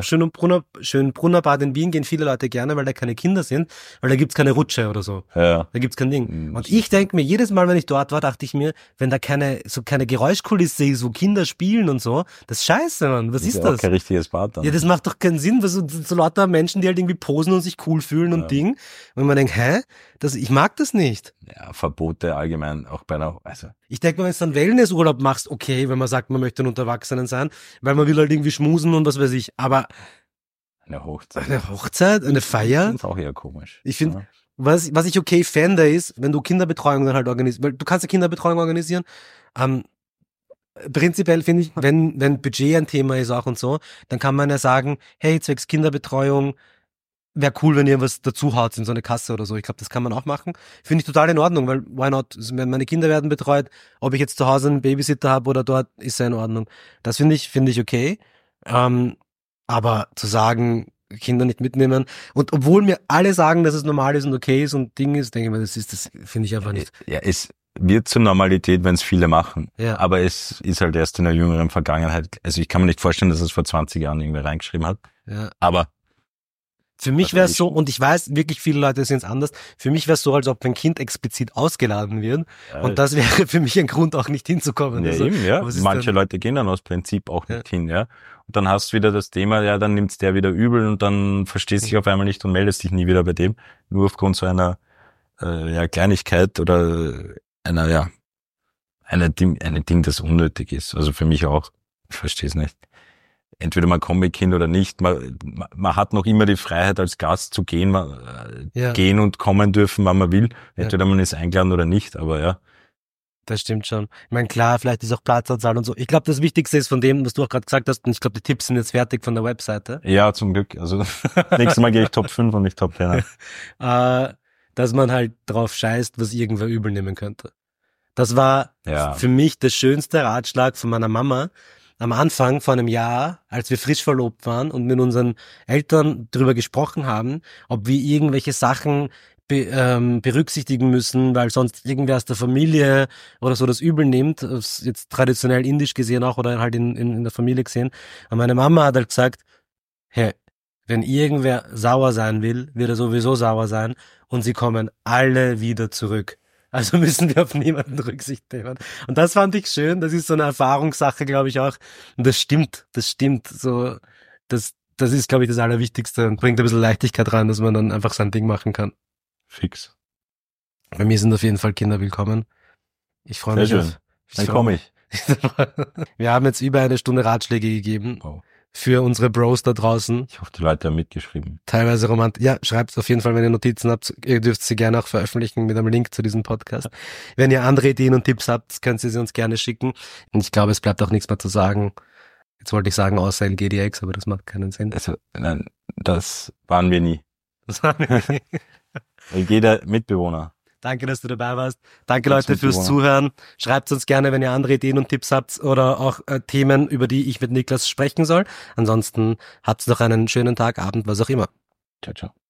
Bad in Wien gehen viele Leute gerne, weil da keine Kinder sind, weil da gibt's keine Rutsche oder so. Ja. Da gibt's kein Ding. Und ich denke mir, jedes Mal, wenn ich dort war, dachte ich mir, wenn da keine Geräuschkulisse ist, wo Kinder spielen und so, das ist scheiße, Mann. Was ist das? Kein richtiges Bad dann. Ja, das macht doch keinen Sinn, weil so lauter Menschen, die halt irgendwie posen und sich cool fühlen und Ding. Wenn man denkt, ich mag das nicht. Ja, Verbote allgemein, auch bei Ich denke mal, wenn du dann Wellnessurlaub machst, okay, wenn man sagt, man möchte unter Erwachsenen sein, weil man will halt irgendwie schmusen und was weiß ich, aber eine Hochzeit, eine Feier? Das ist auch eher komisch. Ich finde, was ich okay fände, ist, wenn du Kinderbetreuung dann halt organisierst, weil du kannst ja Kinderbetreuung organisieren. Prinzipiell finde ich, wenn Budget ein Thema ist auch und so, dann kann man ja sagen, hey, zwecks Kinderbetreuung, wäre cool, wenn ihr was dazu haut in so eine Kasse oder so. Ich glaube, das kann man auch machen. Finde ich total in Ordnung, weil why not? Wenn meine Kinder werden betreut, ob ich jetzt zu Hause einen Babysitter habe oder dort, ist ja in Ordnung. Das finde ich okay. Aber zu sagen, Kinder nicht mitnehmen und obwohl mir alle sagen, dass es normal ist und okay ist und Ding ist, denke ich mir, das finde ich einfach nicht. Ja, es wird zur Normalität, wenn es viele machen. Ja. Aber es ist halt erst in der jüngeren Vergangenheit. Also ich kann mir nicht vorstellen, dass es vor 20 Jahren irgendwer reingeschrieben hat. Ja. Aber für mich wäre es so, und ich weiß, wirklich viele Leute sehen es anders, für mich wäre es so, als ob ein Kind explizit ausgeladen wird. Und das wäre für mich ein Grund, auch nicht hinzukommen. Ja, also, eben, ja. Manche Leute gehen dann aus Prinzip auch nicht hin, ja. Und dann hast du wieder das Thema, ja, dann nimmt's der wieder übel und dann verstehst dich auf einmal nicht und meldest dich nie wieder bei dem. Nur aufgrund so einer Kleinigkeit oder ein Ding, das unnötig ist. Also für mich auch. Ich verstehe es nicht. Entweder man Comic-Kind oder nicht. Man hat noch immer die Freiheit, als Gast zu gehen, gehen und kommen dürfen, wann man will. Entweder man ist eingeladen oder nicht, aber ja. Das stimmt schon. Ich meine, klar, vielleicht ist auch Platzanzahl und so. Ich glaube, das Wichtigste ist von dem, was du auch gerade gesagt hast, und ich glaube, die Tipps sind jetzt fertig von der Webseite. Ja, zum Glück. Also nächstes Mal gehe ich Top 5 und nicht Top 10. Dass man halt drauf scheißt, was irgendwer übel nehmen könnte. Das war für mich der schönste Ratschlag von meiner Mama am Anfang vor einem Jahr, als wir frisch verlobt waren und mit unseren Eltern darüber gesprochen haben, ob wir irgendwelche Sachen berücksichtigen müssen, weil sonst irgendwer aus der Familie oder so das übel nimmt, jetzt traditionell indisch gesehen auch oder halt in der Familie gesehen. Und meine Mama hat halt gesagt, hey, wenn irgendwer sauer sein will, wird er sowieso sauer sein und sie kommen alle wieder zurück. Also müssen wir auf niemanden Rücksicht nehmen. Und das fand ich schön, das ist so eine Erfahrungssache, glaube ich auch. Und das stimmt. So, das ist, glaube ich, das Allerwichtigste und bringt ein bisschen Leichtigkeit rein, dass man dann einfach sein Ding machen kann. Fix. Bei mir sind auf jeden Fall Kinder willkommen. Ich freue mich auf. Dann komme ich. Wir haben jetzt über eine Stunde Ratschläge gegeben für unsere Bros da draußen. Ich hoffe, die Leute haben mitgeschrieben. Teilweise romantisch. Ja, schreibt auf jeden Fall, wenn ihr Notizen habt. Ihr dürft sie gerne auch veröffentlichen mit einem Link zu diesem Podcast. Wenn ihr andere Ideen und Tipps habt, könnt ihr sie uns gerne schicken. Und ich glaube, es bleibt auch nichts mehr zu sagen. Jetzt wollte ich sagen, außer LGDX, aber das macht keinen Sinn. Also, nein, das waren wir nie. Das waren wir nie. Jeder Mitbewohner. Danke, dass du dabei warst. Danke, Leute, fürs Zuhören. Schreibt uns gerne, wenn ihr andere Ideen und Tipps habt oder auch Themen, über die ich mit Niklas sprechen soll. Ansonsten habt's noch einen schönen Tag, Abend, was auch immer. Ciao, ciao.